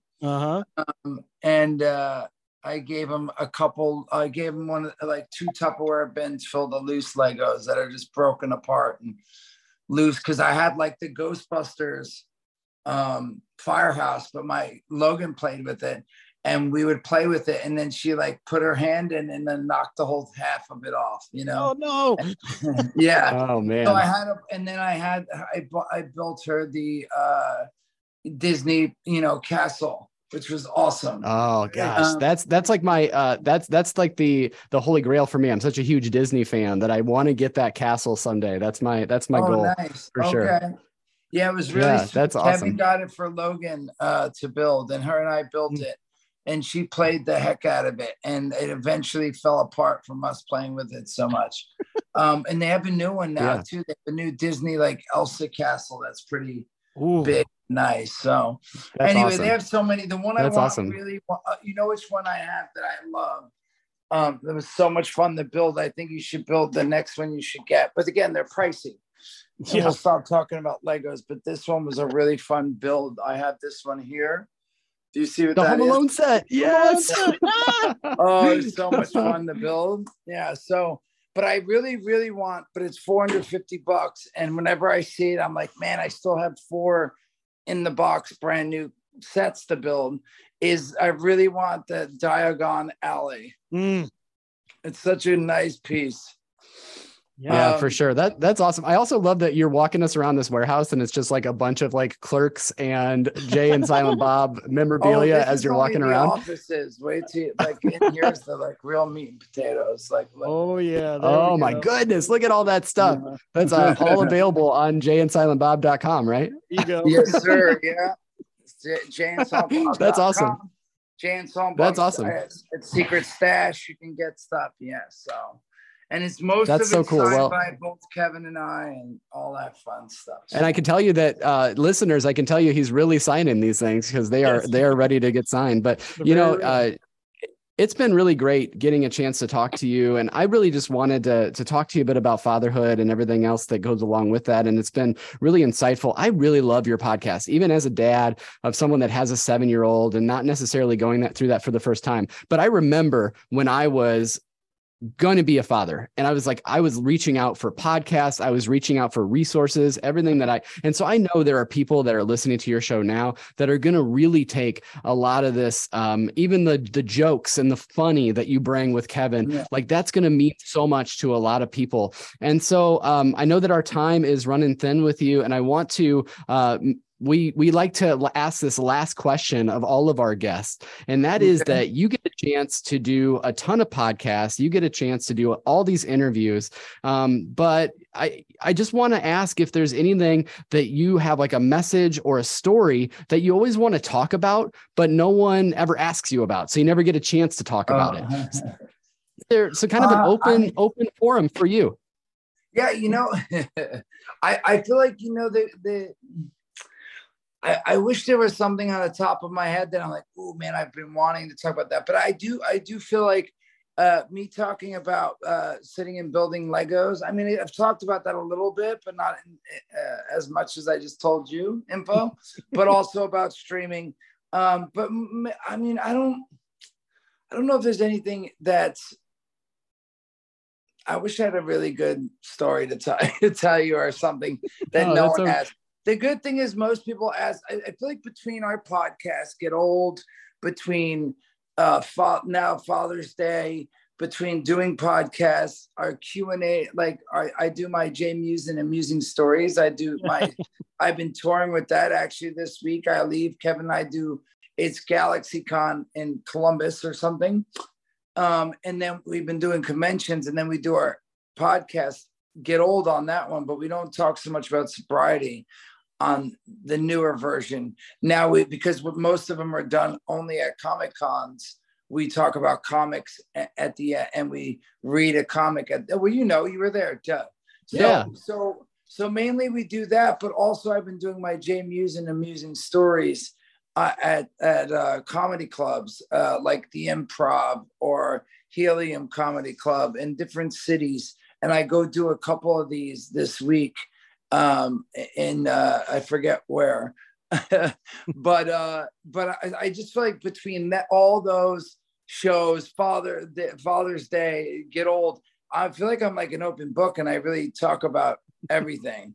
And I gave him one, like 2 Tupperware bins filled of loose Legos that are just broken apart and loose. Cause I had like the Ghostbusters firehouse, but my Logan played with it and we would play with it. And then she like put her hand in and then knocked the whole half of it off, Oh no. Yeah. Oh man. So I built her the Disney, castle, which was awesome. Oh gosh, that's like my that's like the holy grail for me. I'm such a huge Disney fan that I want to get that castle someday. That's my goal. Nice. For sure. Yeah, it was really sweet. That's Kevin awesome. got it for Logan to build, and her and I built it, and she played the heck out of it, and it eventually fell apart from us playing with it so much. And they have a new one now too. They have a new Disney like Elsa castle that's pretty big. Nice. So anyway, they have so many. The one I really want, you know which one I have that I love? It was so much fun to build. I think you should build the next one you should get. But again, they're pricey. Yeah. We'll stop talking about Legos, but this one was a really fun build. I have this one here. Do you see what that is? The Home Alone set. Yes. Oh, it's so much fun to build. Yeah. So, but I really, really want, but it's $450. And whenever I see it, I'm like, man, I still have 4 in the box, brand new sets to build. I really want the Diagon Alley. It's such a nice piece. Yeah, for sure. That's awesome. I also love that you're walking us around this warehouse and it's just like a bunch of like Clerks and Jay and Silent Bob memorabilia as you're walking around. Offices. Wait till like in here's the like real meat and potatoes. Oh yeah. Oh my goodness. Look at all that stuff. That's all available on jayandsilentbob.com, right? There you go. Yes, sir. Yeah. jayandsilentbob.com. That's awesome. Jayandsilentbob. That's awesome. It's Secret Stash. You can get stuff. Yeah. So. And it's most of it so cool. signed by both Kevin and I and all that fun stuff. And I can tell you that listeners, I can tell you he's really signing these things because they are ready to get signed. But it's been really great getting a chance to talk to you. And I really just wanted to talk to you a bit about fatherhood and everything else that goes along with that. And it's been really insightful. I really love your podcast, even as a dad of someone that has a 7-year-old and not necessarily going through that for the first time. But I remember when I was going to be a father. And I was reaching out for podcasts. I was reaching out for resources, everything and so I know there are people that are listening to your show now that are going to really take a lot of this, even the jokes and the funny that you bring with Kevin, like that's going to mean so much to a lot of people. And so I know that our time is running thin with you and I want to we like to ask this last question of all of our guests, and that is that you get a chance to do a ton of podcasts, you get a chance to do all these interviews, but I just want to ask if there's anything that you have, like a message or a story that you always want to talk about, but no one ever asks you about, so you never get a chance to talk about it. So kind of an open forum for you. Yeah, I feel like I wish there was something on the top of my head that I'm like, oh man, I've been wanting to talk about that. But I do feel like me talking about sitting and building Legos. I mean, I've talked about that a little bit, but not as much as I just told you info, but also about streaming. But I mean, I don't know if there's anything that's, I wish I had a really good story to tell you or something that no one has. The good thing is most people ask. I feel like between our podcasts, Get Old, between now Father's Day, between doing podcasts, our Q&A, like I do my J Muse and Amusing Stories. I've been touring with that actually this week. I leave, Kevin and I do, it's GalaxyCon in Columbus or something. And then we've been doing conventions, and then we do our podcast, Get Old, on that one, but we don't talk so much about sobriety on the newer version. Now because most of them are done only at Comic Cons, we talk about comics at the end, and we read a comic you were there, Jeff. So mainly we do that, but also I've been doing my J Muse and Amusing Stories at comedy clubs like the Improv or Helium Comedy Club in different cities, and I go do a couple of these this week in I forget where, but I just feel like between all those shows, Father's Day, Get Old, I feel like I'm like an open book, and I really talk about everything.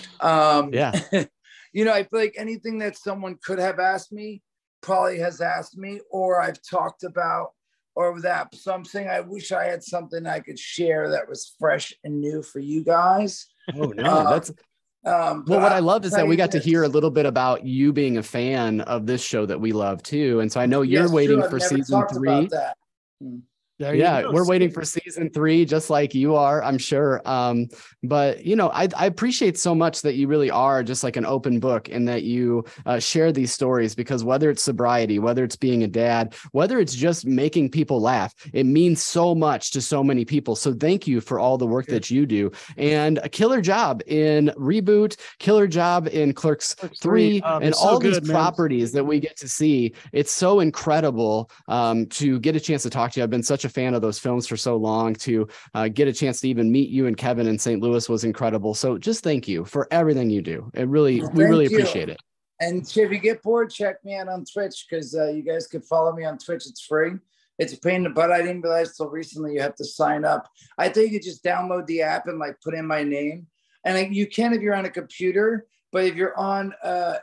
I feel like anything that someone could have asked me probably has asked me, or I've talked about, or that. So I'm saying I wish I had something I could share that was fresh and new for you guys. Oh no, that's well, what I love is that we got to hear a little bit about you being a fan of this show that we love too. And so I know you're waiting for season 3. We're waiting for season 3, just like you are, I'm sure. But I appreciate so much that you really are just like an open book, and that you share these stories, because whether it's sobriety, whether it's being a dad, whether it's just making people laugh, it means so much to so many people. So thank you for all the work that you do, and a killer job in Reboot, killer job in Clerks 3, and all these properties that we get to see. It's so incredible to get a chance to talk to you. I've been such a fan of those films for so long. To get a chance to even meet you and Kevin in St. Louis was incredible. So just thank you for everything you do. We really appreciate it. And if you get bored, check me out on Twitch, because you guys could follow me on Twitch. It's free. It's a pain in the butt. I didn't realize till recently you have to sign up. I think you just download the app and like put in my name, and you can if you're on a computer. But if you're on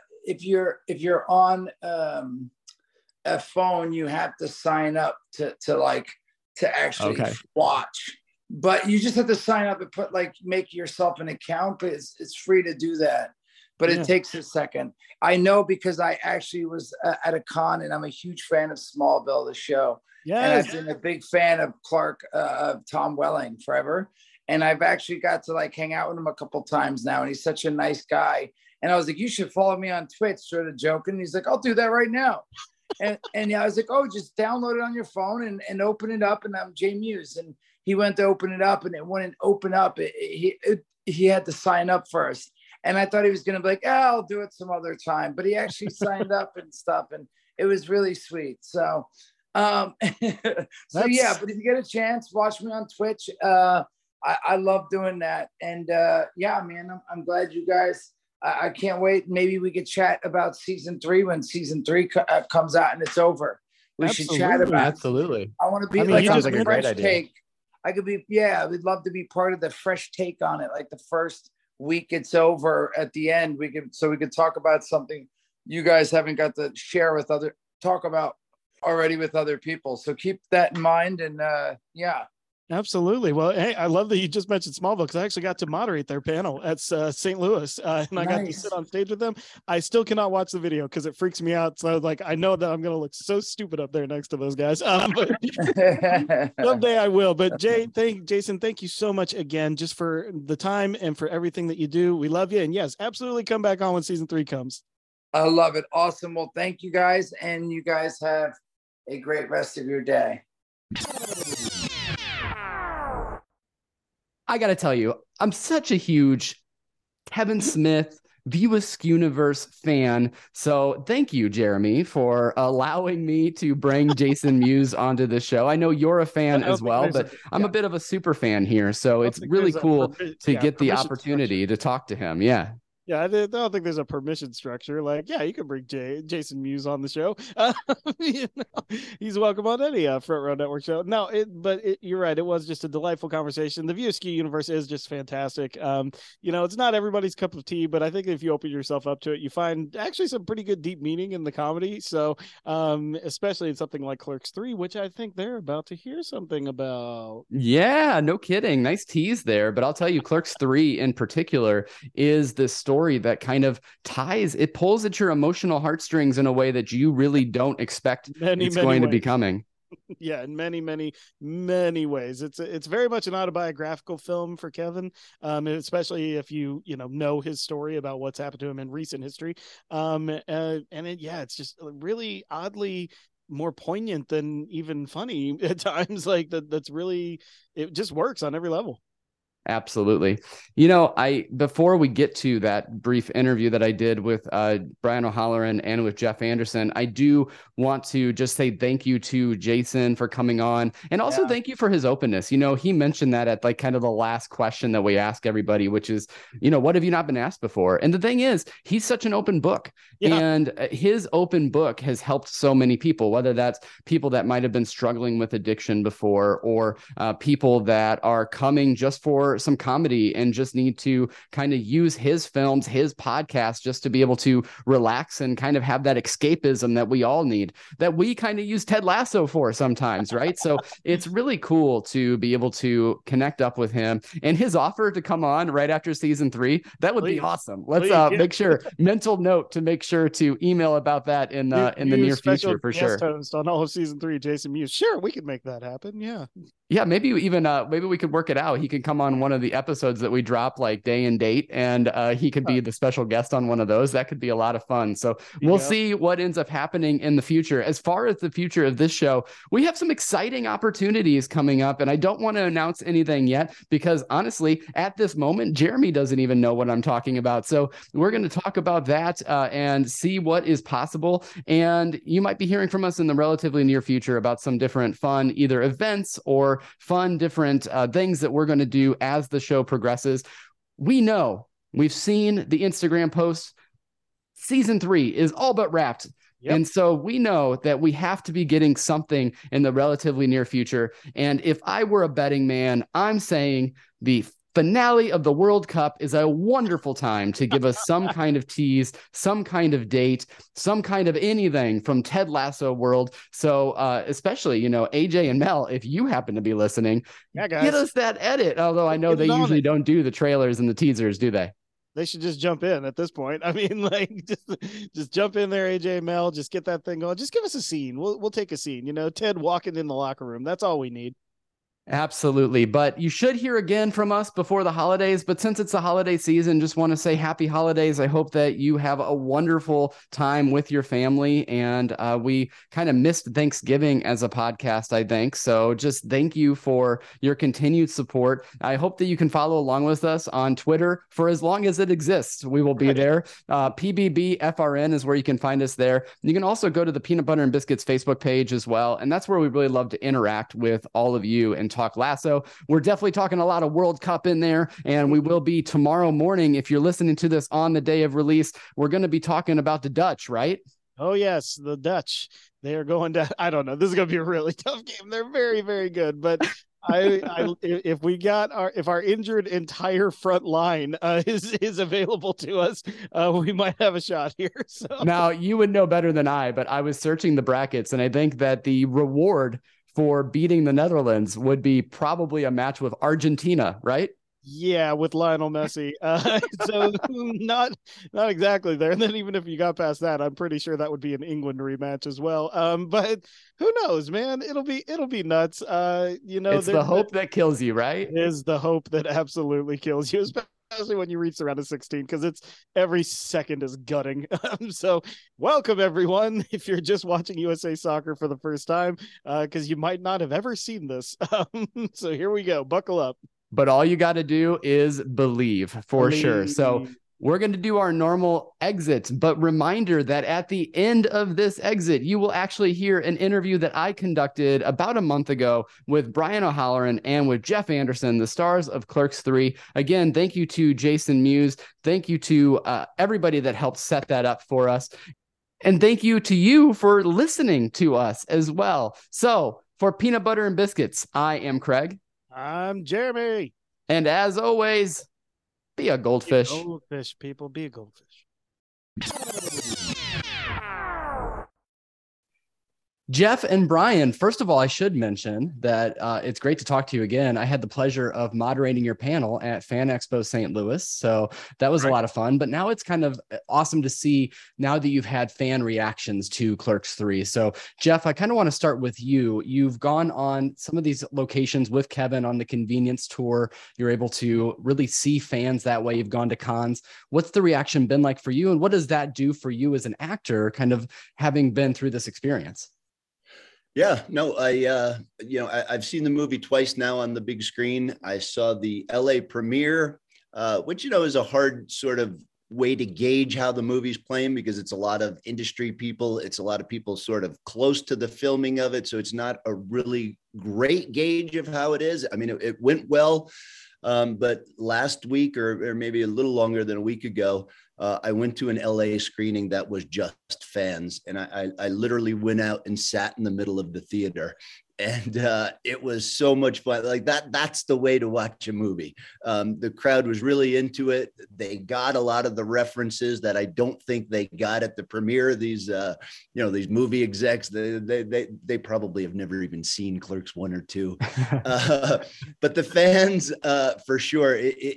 a phone, you have to sign up to actually watch. But you just have to sign up and make yourself an account, but it's free to do that. But it takes a second. I know, because I actually was at a con, and I'm a huge fan of Smallville, the show. Yes. And I've been a big fan of of Tom Welling forever. And I've actually got to hang out with him a couple times now. And he's such a nice guy. And I was like, you should follow me on Twitch, sort of joking. He's like, I'll do that right now. And I was like, oh, just download it on your phone and open it up. And I'm J Muse. And he went to open it up, and it wouldn't open up. He had to sign up first. And I thought he was going to be like, I'll do it some other time. But he actually signed up and stuff. And it was really sweet. So, but if you get a chance, watch me on Twitch. I love doing that. And man, I'm glad you guys, I can't wait. Maybe we could chat about season 3 when season 3 comes out and it's over. We should chat about it. Absolutely. I want to be a fresh take. I could be, we'd love to be part of the fresh take on it. Like the first week it's over, at the end, we could talk about something you guys haven't got to share talk about already with other people. So keep that in mind. And Absolutely. Well, hey, I love that you just mentioned Smallville because I actually got to moderate their panel at St. Louis, and I got to sit on stage with them. I still cannot watch the video because it freaks me out. So, like, I know that I'm going to look so stupid up there next to those guys. But someday I will. But Jason, thank you so much again, just for the time and for everything that you do. We love you, and yes, absolutely come back on when season 3 comes. I love it. Awesome. Well, thank you guys, and you guys have a great rest of your day. I got to tell you, I'm such a huge Kevin Smith, View Askewniverse fan. So thank you, Jeremy, for allowing me to bring Jason Mewes onto the show. I know you're a fan as well, but I'm a bit of a super fan here. So it's really cool to get the opportunity to talk to him. Yeah. Yeah, I don't think there's a permission structure. Like, yeah, you can bring Jason Mewes on the show. He's welcome on any Front Row Network show. No, you're right. It was just a delightful conversation. The View Askew universe is just fantastic. It's not everybody's cup of tea, but I think if you open yourself up to it, you find actually some pretty good deep meaning in the comedy. So, especially in something like Clerks 3, which I think they're about to hear something about. Yeah, no kidding. Nice tease there. But I'll tell you, Clerks 3 in particular is the story that kind of pulls at your emotional heartstrings in a way that you really don't expect it's going to be coming. Yeah, in many, many, many ways. It's very much an autobiographical film for Kevin, especially if you know his story about what's happened to him in recent history. It's just really oddly more poignant than even funny at times. Like that's really, it just works on every level. Absolutely. Before we get to that brief interview that I did with Brian O'Halloran and with Jeff Anderson, I do want to just say thank you to Jason for coming on, and also thank you for his openness. He mentioned that at like kind of the last question that we ask everybody, which is, what have you not been asked before? And the thing is, he's such an open book, and his open book has helped so many people, whether that's people that might have been struggling with addiction before, or people that are coming just for some comedy and just need to kind of use his films, his podcast, just to be able to relax and kind of have that escapism that we all need, that we kind of use Ted Lasso for sometimes, right? So it's really cool to be able to connect up with him, and his offer to come on right after season 3, that would be awesome. Let's make sure, mental note to make sure to email about that in the near future for sure. Host on all of season 3, Jason Mewes. Sure, we could make that happen. Yeah, maybe we could work it out. He could come on one of the episodes that we drop, like day and date, and he could be the special guest on one of those. That could be a lot of fun. So we'll see what ends up happening in the future. As far as the future of this show, we have some exciting opportunities coming up, and I don't want to announce anything yet because honestly, at this moment, Jeremy doesn't even know what I'm talking about. So we're going to talk about that and see what is possible. And you might be hearing from us in the relatively near future about some different fun, either events or fun, different things that we're going to do as the show progresses. We've seen the Instagram posts. Season 3 is all but wrapped. Yep. And so we know that we have to be getting something in the relatively near future. And if I were a betting man, I'm saying the finale of the World Cup is a wonderful time to give us some kind of tease, some kind of date, some kind of anything from Ted Lasso world. So especially, AJ and Mel, if you happen to be listening, get us that edit. Although I know they usually don't do the trailers and the teasers, do they? They should just jump in at this point. I mean, like just jump in there, AJ and Mel, just get that thing going. Just give us a scene. We'll take a scene, Ted walking in the locker room. That's all we need. Absolutely. But you should hear again from us before the holidays. But since it's the holiday season, just want to say happy holidays. I hope that you have a wonderful time with your family. And we kind of missed Thanksgiving as a podcast, I think. So just thank you for your continued support. I hope that you can follow along with us on Twitter for as long as it exists. We will be there. PBBFRN is where you can find us there. You can also go to the Peanut Butter and Biscuits Facebook page as well. And that's where we really love to interact with all of you and talk Lasso. We're definitely talking a lot of World Cup in there, and we will be tomorrow morning. If you're listening to this on the day of release, we're going to be talking about the Dutch, right? Oh yes, the Dutch. They are going to, I don't know, this is going to be a really tough game. They're very, very good, but if our injured entire front line is available to us, we might have a shot here. So now you would know better than I, but I was searching the brackets, and I think that the reward for beating the Netherlands would be probably a match with Argentina, right? Yeah, with Lionel Messi. So not exactly there. And then even if you got past that, I'm pretty sure that would be an England rematch as well. But who knows, man? It'll be nuts. It's the hope that kills you, right? Is the hope that absolutely kills you, especially when you reach the round of 16, because it's every second is gutting. So welcome everyone if you're just watching USA Soccer for the first time, because you might not have ever seen this. So here we go. Buckle up. But all you got to do is believe for sure. So we're going to do our normal exits, but reminder that at the end of this exit, you will actually hear an interview that I conducted about a month ago with Brian O'Halloran and with Jeff Anderson, the stars of Clerks 3. Again, thank you to Jason Mewes. Thank you to everybody that helped set that up for us. And thank you to you for listening to us as well. So for Peanut Butter and Biscuits, I am Craig. I'm Jeremy. And as always, be a goldfish. Be a goldfish, people. Be a goldfish. Jeff and Brian, first of all, I should mention that it's great to talk to you again. I had the pleasure of moderating your panel at Fan Expo St. Louis. So that was a lot of fun. But now it's kind of awesome to see now that you've had fan reactions to Clerks 3. So, Jeff, I kind of want to start with you. You've gone on some of these locations with Kevin on the convenience tour. You're able to really see fans that way. You've gone to cons. What's the reaction been like for you? And what does that do for you as an actor, kind of having been through this experience? Yeah, no, I've seen the movie twice now on the big screen. I saw the LA premiere, which, is a hard sort of way to gauge how the movie's playing because it's a lot of industry people. It's a lot of people sort of close to the filming of it. So it's not a really great gauge of how it is. I mean, it went well. But last week or maybe a little longer than a week ago, I went to an LA screening that was just fans. And I literally went out and sat in the middle of the theater. And it was so much fun. Like that's the way to watch a movie. The crowd was really into it. They got a lot of the references that I don't think they got at the premiere. These these movie execs, they probably have never even seen Clerks 1 or 2. But the fans, for sure,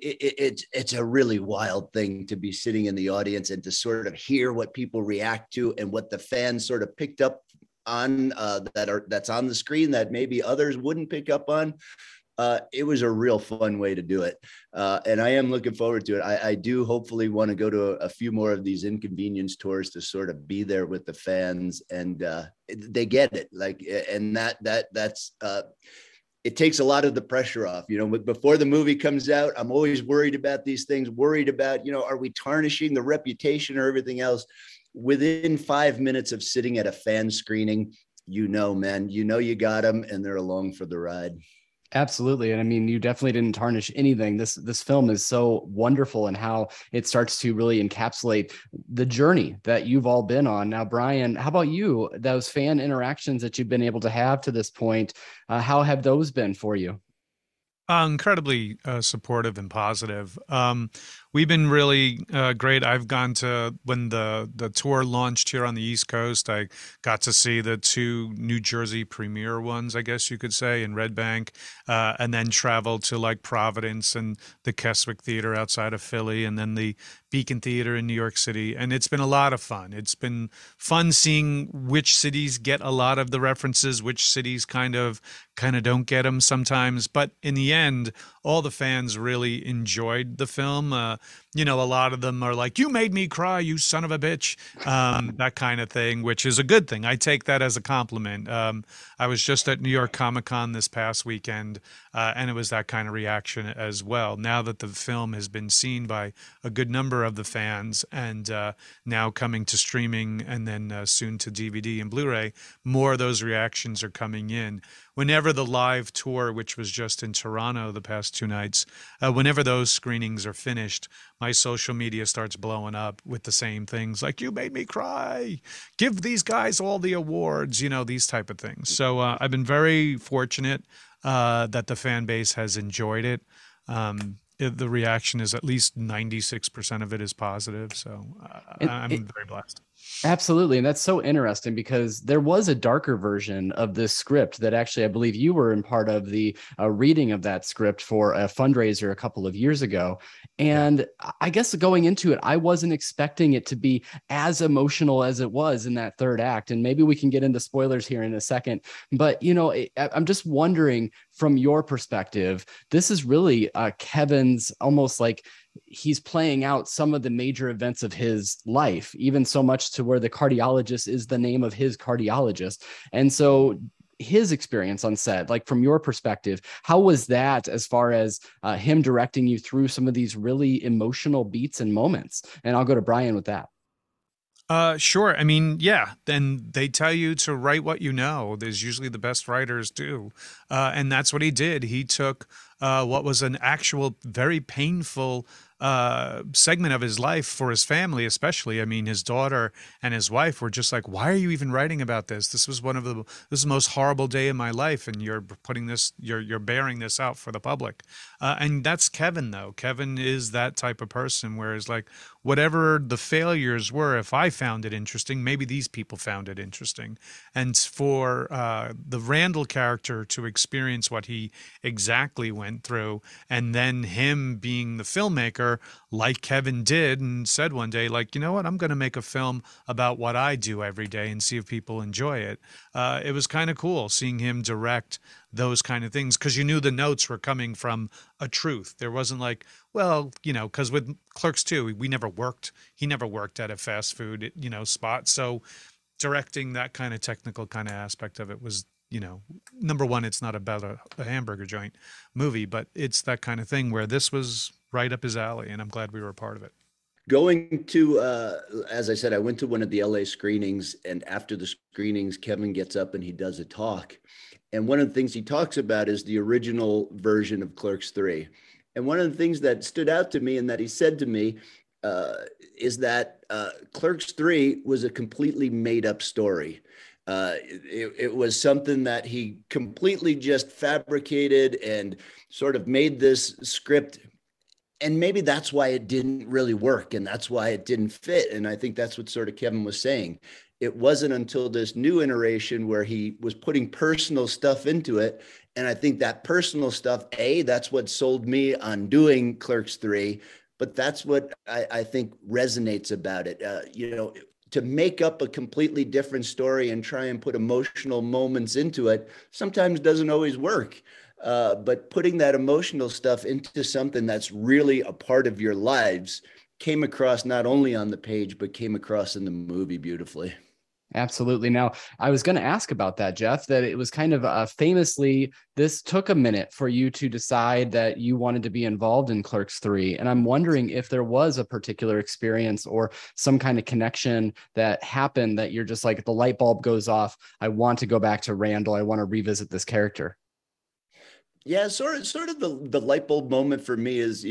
it's a really wild thing to be sitting in the audience and to sort of hear what people react to and what the fans sort of picked up on that's on the screen that maybe others wouldn't pick up on. It was a real fun way to do it. And I am looking forward to it. I do hopefully want to go to a few more of these inconvenience tours to sort of be there with the fans and they get it. Like, and that's it takes a lot of the pressure off, before the movie comes out. I'm always worried about these things, worried about, are we tarnishing the reputation or everything else? Within 5 minutes of sitting at a fan screening, man, you got them and they're along for the ride. Absolutely. And I mean, you definitely didn't tarnish anything. This film is so wonderful in how it starts to really encapsulate the journey that you've all been on. Now, Brian, how about you? Those fan interactions that you've been able to have to this point, how have those been for you? Incredibly supportive and positive. We've been really great. I've gone to, when the tour launched here on the East Coast, I got to see the 2 New Jersey premiere ones, I guess you could say, in Red Bank, and then traveled to like Providence and the Keswick Theater outside of Philly, and then the Beacon Theater in New York City. And it's been a lot of fun. It's been fun seeing which cities get a lot of the references, which cities kind of don't get them sometimes. But in the end, all the fans really enjoyed the film. A lot of them are like, "You made me cry, you son of a bitch," that kind of thing, which is a good thing. I take that as a compliment. I was just at New York Comic Con this past weekend, and it was that kind of reaction as well. Now that the film has been seen by a good number of the fans and now coming to streaming and then soon to DVD and Blu-ray, more of those reactions are coming in. Whenever the live tour, which was just in Toronto the past 2 nights, whenever those screenings are finished, my social media starts blowing up with the same things like, "You made me cry, give these guys all the awards," these type of things. So I've been very fortunate that the fan base has enjoyed it. the reaction is at least 96% of it is positive. So I'm very blessed. Absolutely. And that's so interesting because there was a darker version of this script that actually, I believe you were in part of the reading of that script for a fundraiser a couple of years ago. And I guess going into it, I wasn't expecting it to be as emotional as it was in that third act. And maybe we can get into spoilers here in a second. But, I'm just wondering from your perspective, this is really Kevin's almost like he's playing out some of the major events of his life, even so much to where the cardiologist is the name of his cardiologist. And so his experience on set, like from your perspective, how was that as far as him directing you through some of these really emotional beats and moments? And I'll go to Brian with that. Sure. I mean, yeah, then they tell you to write what you know. There's usually the best writers do. And that's what he did. He took what was an actual very painful segment of his life for his family, especially. I mean, his daughter and his wife were just like, why are you even writing about this? This is this is the most horrible day in my life. And you're putting this, you're bearing this out for the public. And that's Kevin, though. Kevin is that type of person, whereas like whatever the failures were, if I found it interesting, maybe these people found it interesting. And for the Randall character to experience what he exactly went through, and then him being the filmmaker, like Kevin did and said one day, like, you know what, I'm going to make a film about what I do every day and see if people enjoy it. It was kind of cool seeing him direct those kind of things, because you knew the notes were coming from a truth. There wasn't like, well, because with Clerks 2, he never worked at a fast food, spot. So directing that kind of technical kind of aspect of it was, number one, it's not about a hamburger joint movie, but it's that kind of thing where this was right up his alley, and I'm glad we were a part of it. Going to, as I said, I went to one of the LA screenings, and after the screenings, Kevin gets up and he does a talk. And one of the things he talks about is the original version of Clerks 3. And one of the things that stood out to me and that he said to me is that Clerks 3 was a completely made up story. It was something that he completely just fabricated and sort of made this script. And maybe that's why it didn't really work, and that's why it didn't fit. And I think that's what sort of Kevin was saying. It wasn't until this new iteration where he was putting personal stuff into it. And I think that personal stuff, that's what sold me on doing Clerks 3. But that's what I think resonates about it. To make up a completely different story and try and put emotional moments into it sometimes doesn't always work. But putting that emotional stuff into something that's really a part of your lives came across not only on the page, but came across in the movie beautifully. Absolutely. Now, I was going to ask about that, Jeff, that it was kind of famously, this took a minute for you to decide that you wanted to be involved in Clerks 3. And I'm wondering if there was a particular experience or some kind of connection that happened that you're just like, the light bulb goes off. I want to go back to Randall. I want to revisit this character. Yeah, sort of the light bulb moment for me is,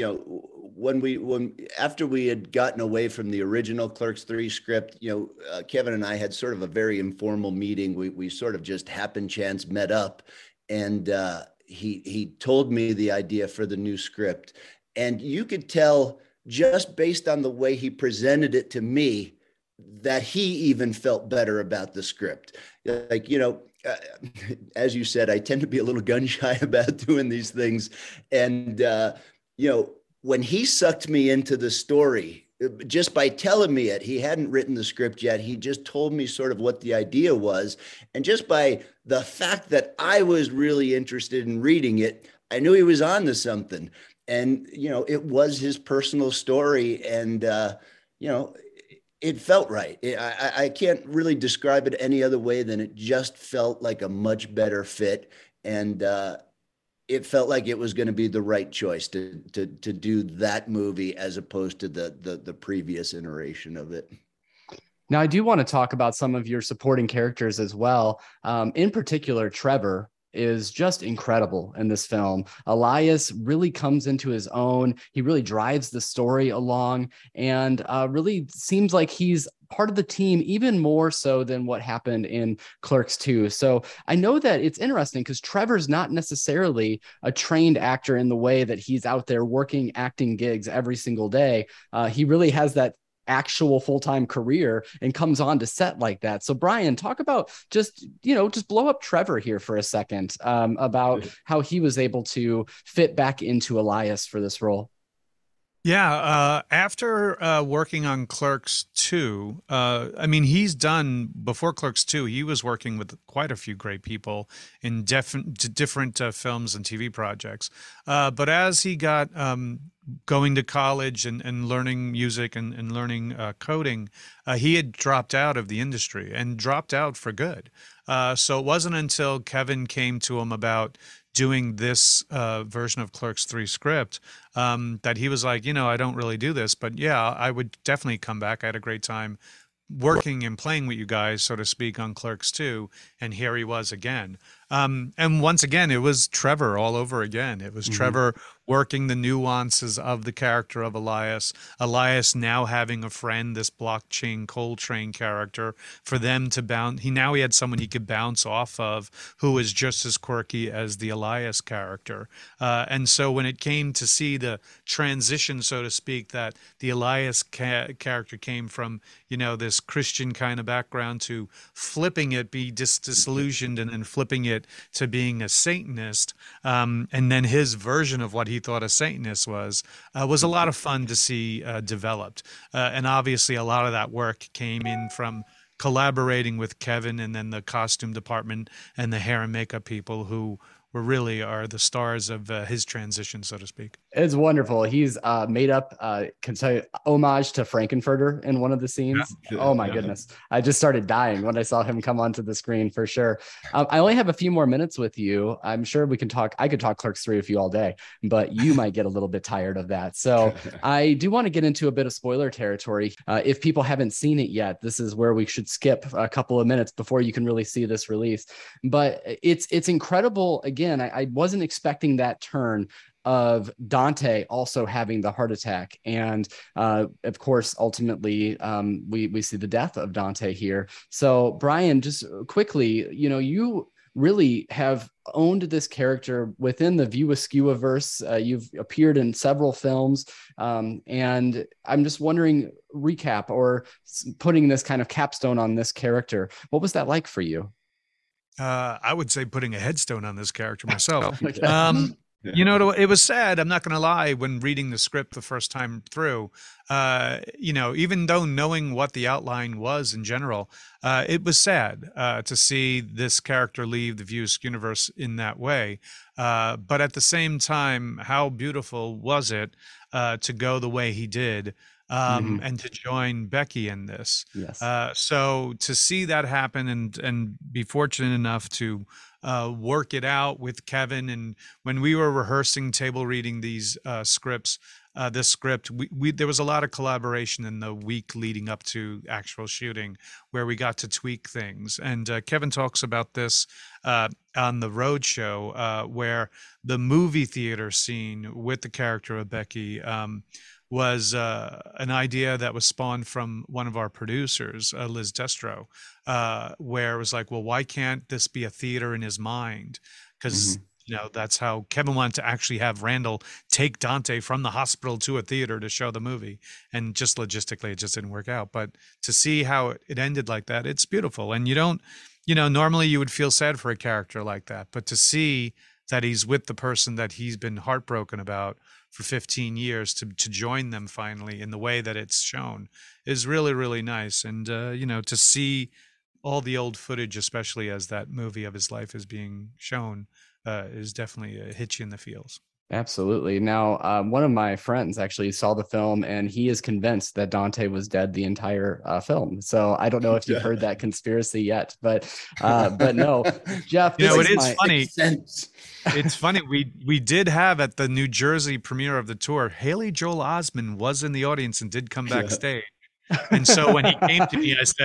after we had gotten away from the original Clerks 3 script, Kevin and I had sort of a very informal meeting. We sort of just happen chance met up, and he told me the idea for the new script. And you could tell just based on the way he presented it to me that he even felt better about the script. Like, as you said, I tend to be a little gun shy about doing these things. And, when he sucked me into the story, just by telling me it, he hadn't written the script yet. He just told me sort of what the idea was. And just by the fact that I was really interested in reading it, I knew he was on to something. And, it was his personal story. And, it felt right. I can't really describe it any other way than it just felt like a much better fit. And it felt like it was going to be the right choice to do that movie as opposed to the previous iteration of it. Now, I do want to talk about some of your supporting characters as well. In particular, Trevor. is just incredible in this film. Elias really comes into his own. He really drives the story along, and really seems like he's part of the team, even more so than what happened in Clerks 2. So I know that it's interesting because Trevor's not necessarily a trained actor in the way that he's out there working acting gigs every single day. He really has that actual full-time career and comes on to set like that. So Brian, talk about just blow up Trevor here for a second, about how he was able to fit back into Elias for this role. Yeah, after working on Clerks 2, I mean, he's done, before Clerks 2, he was working with quite a few great people in different films and TV projects. But as he got going to college and learning music and learning coding, he had dropped out of the industry and dropped out for good. So it wasn't until Kevin came to him about doing this version of Clerks 3 script that he was like, I don't really do this, but yeah, I would definitely come back. I had a great time working and playing with you guys, so to speak, on Clerks 2, and here he was again. And once again, it was Trevor all over again. It was Trevor working the nuances of the character of Elias. Elias now having a friend, this blockchain Coltrane character, for them to bounce. He had someone he could bounce off of who was just as quirky as the Elias character. And so when it came to see the transition, so to speak, that the Elias character came from, this Christian kind of background to flipping it, be disillusioned, and then flipping it to being a Satanist, and then his version of what he thought a Satanist was a lot of fun to see developed. And obviously a lot of that work came in from collaborating with Kevin and then the costume department and the hair and makeup people who really are the stars of his transition, so to speak. It's wonderful. He's made up, can tell you, homage to Frankenfurter in one of the scenes. Yeah. Oh my goodness. I just started dying when I saw him come onto the screen, for sure. I only have a few more minutes with you. I'm sure I could talk Clerks 3 with you all day, but you might get a little bit tired of that. So I do want to get into a bit of spoiler territory. If people haven't seen it yet, this is where we should skip a couple of minutes before you can really see this release. But it's incredible. Again, I wasn't expecting that turn of Dante also having the heart attack. And of course, ultimately, we see the death of Dante here. So Brian, just quickly, you really have owned this character within the View Askew verse. You've appeared in several films. And I'm just wondering, recap or putting this kind of capstone on this character. What was that like for you? I would say putting a headstone on this character myself. Okay. It was sad. I'm not going to lie. When reading the script the first time through, even though knowing what the outline was in general, it was sad to see this character leave the View Askew universe in that way. But at the same time, how beautiful was it to go the way he did? And to join Becky in this. Yes. So to see that happen and be fortunate enough to work it out with Kevin, and when we were rehearsing, table reading these scripts, this script, there was a lot of collaboration in the week leading up to actual shooting, where we got to tweak things. And Kevin talks about this on the road show, where the movie theater scene with the character of Becky was an idea that was spawned from one of our producers, Liz Destro, where it was like, well, why can't this be a theater in his mind? Because that's how Kevin wanted to actually have Randall take Dante from the hospital to a theater to show the movie. And just logistically, it just didn't work out. But to see how it ended like that, it's beautiful. And you don't, normally you would feel sad for a character like that. But to see that he's with the person that he's been heartbroken about for 15 years to join them finally in the way that it's shown is really, really nice. And, to see all the old footage, especially as that movie of his life is being shown, is definitely hits you in the feels. Absolutely. Now, one of my friends actually saw the film, and he is convinced that Dante was dead the entire film. So I don't know if you've heard that conspiracy yet, but no, Jeff. It is funny. It's funny. We did have at the New Jersey premiere of the tour, Haley Joel Osment was in the audience and did come backstage. And so when he came to me, I said,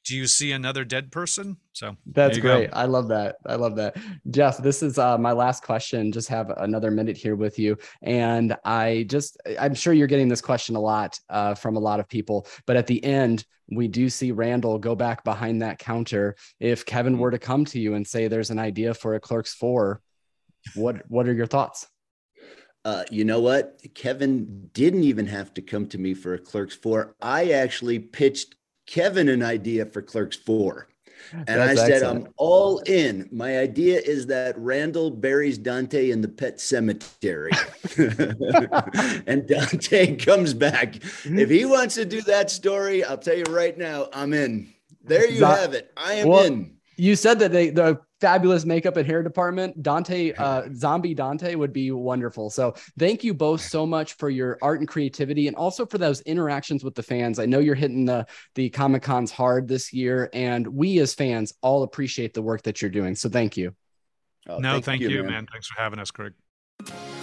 do you see another dead person? So that's great. I love that. I love that. Jeff, this is my last question. Just have another minute here with you. And I'm sure you're getting this question a lot from a lot of people, but at the end, we do see Randall go back behind that counter. If Kevin were to come to you and say there's an idea for a Clerks 4, what are your thoughts? You know what? Kevin didn't even have to come to me for a Clerks 4. I actually pitched Kevin an idea for Clerks 4. And That's I said, excellent. I'm all in. My idea is that Randall buries Dante in the pet cemetery. And Dante comes back. If he wants to do that story, I'll tell you right now, I'm in. There you have it. I am in. You said that the fabulous makeup and hair department, Zombie Dante would be wonderful. So thank you both so much for your art and creativity, and also for those interactions with the fans. I know you're hitting the Comic-Cons hard this year, and we as fans all appreciate the work that you're doing. So thank you. No, thank you, man. Thanks for having us, Craig.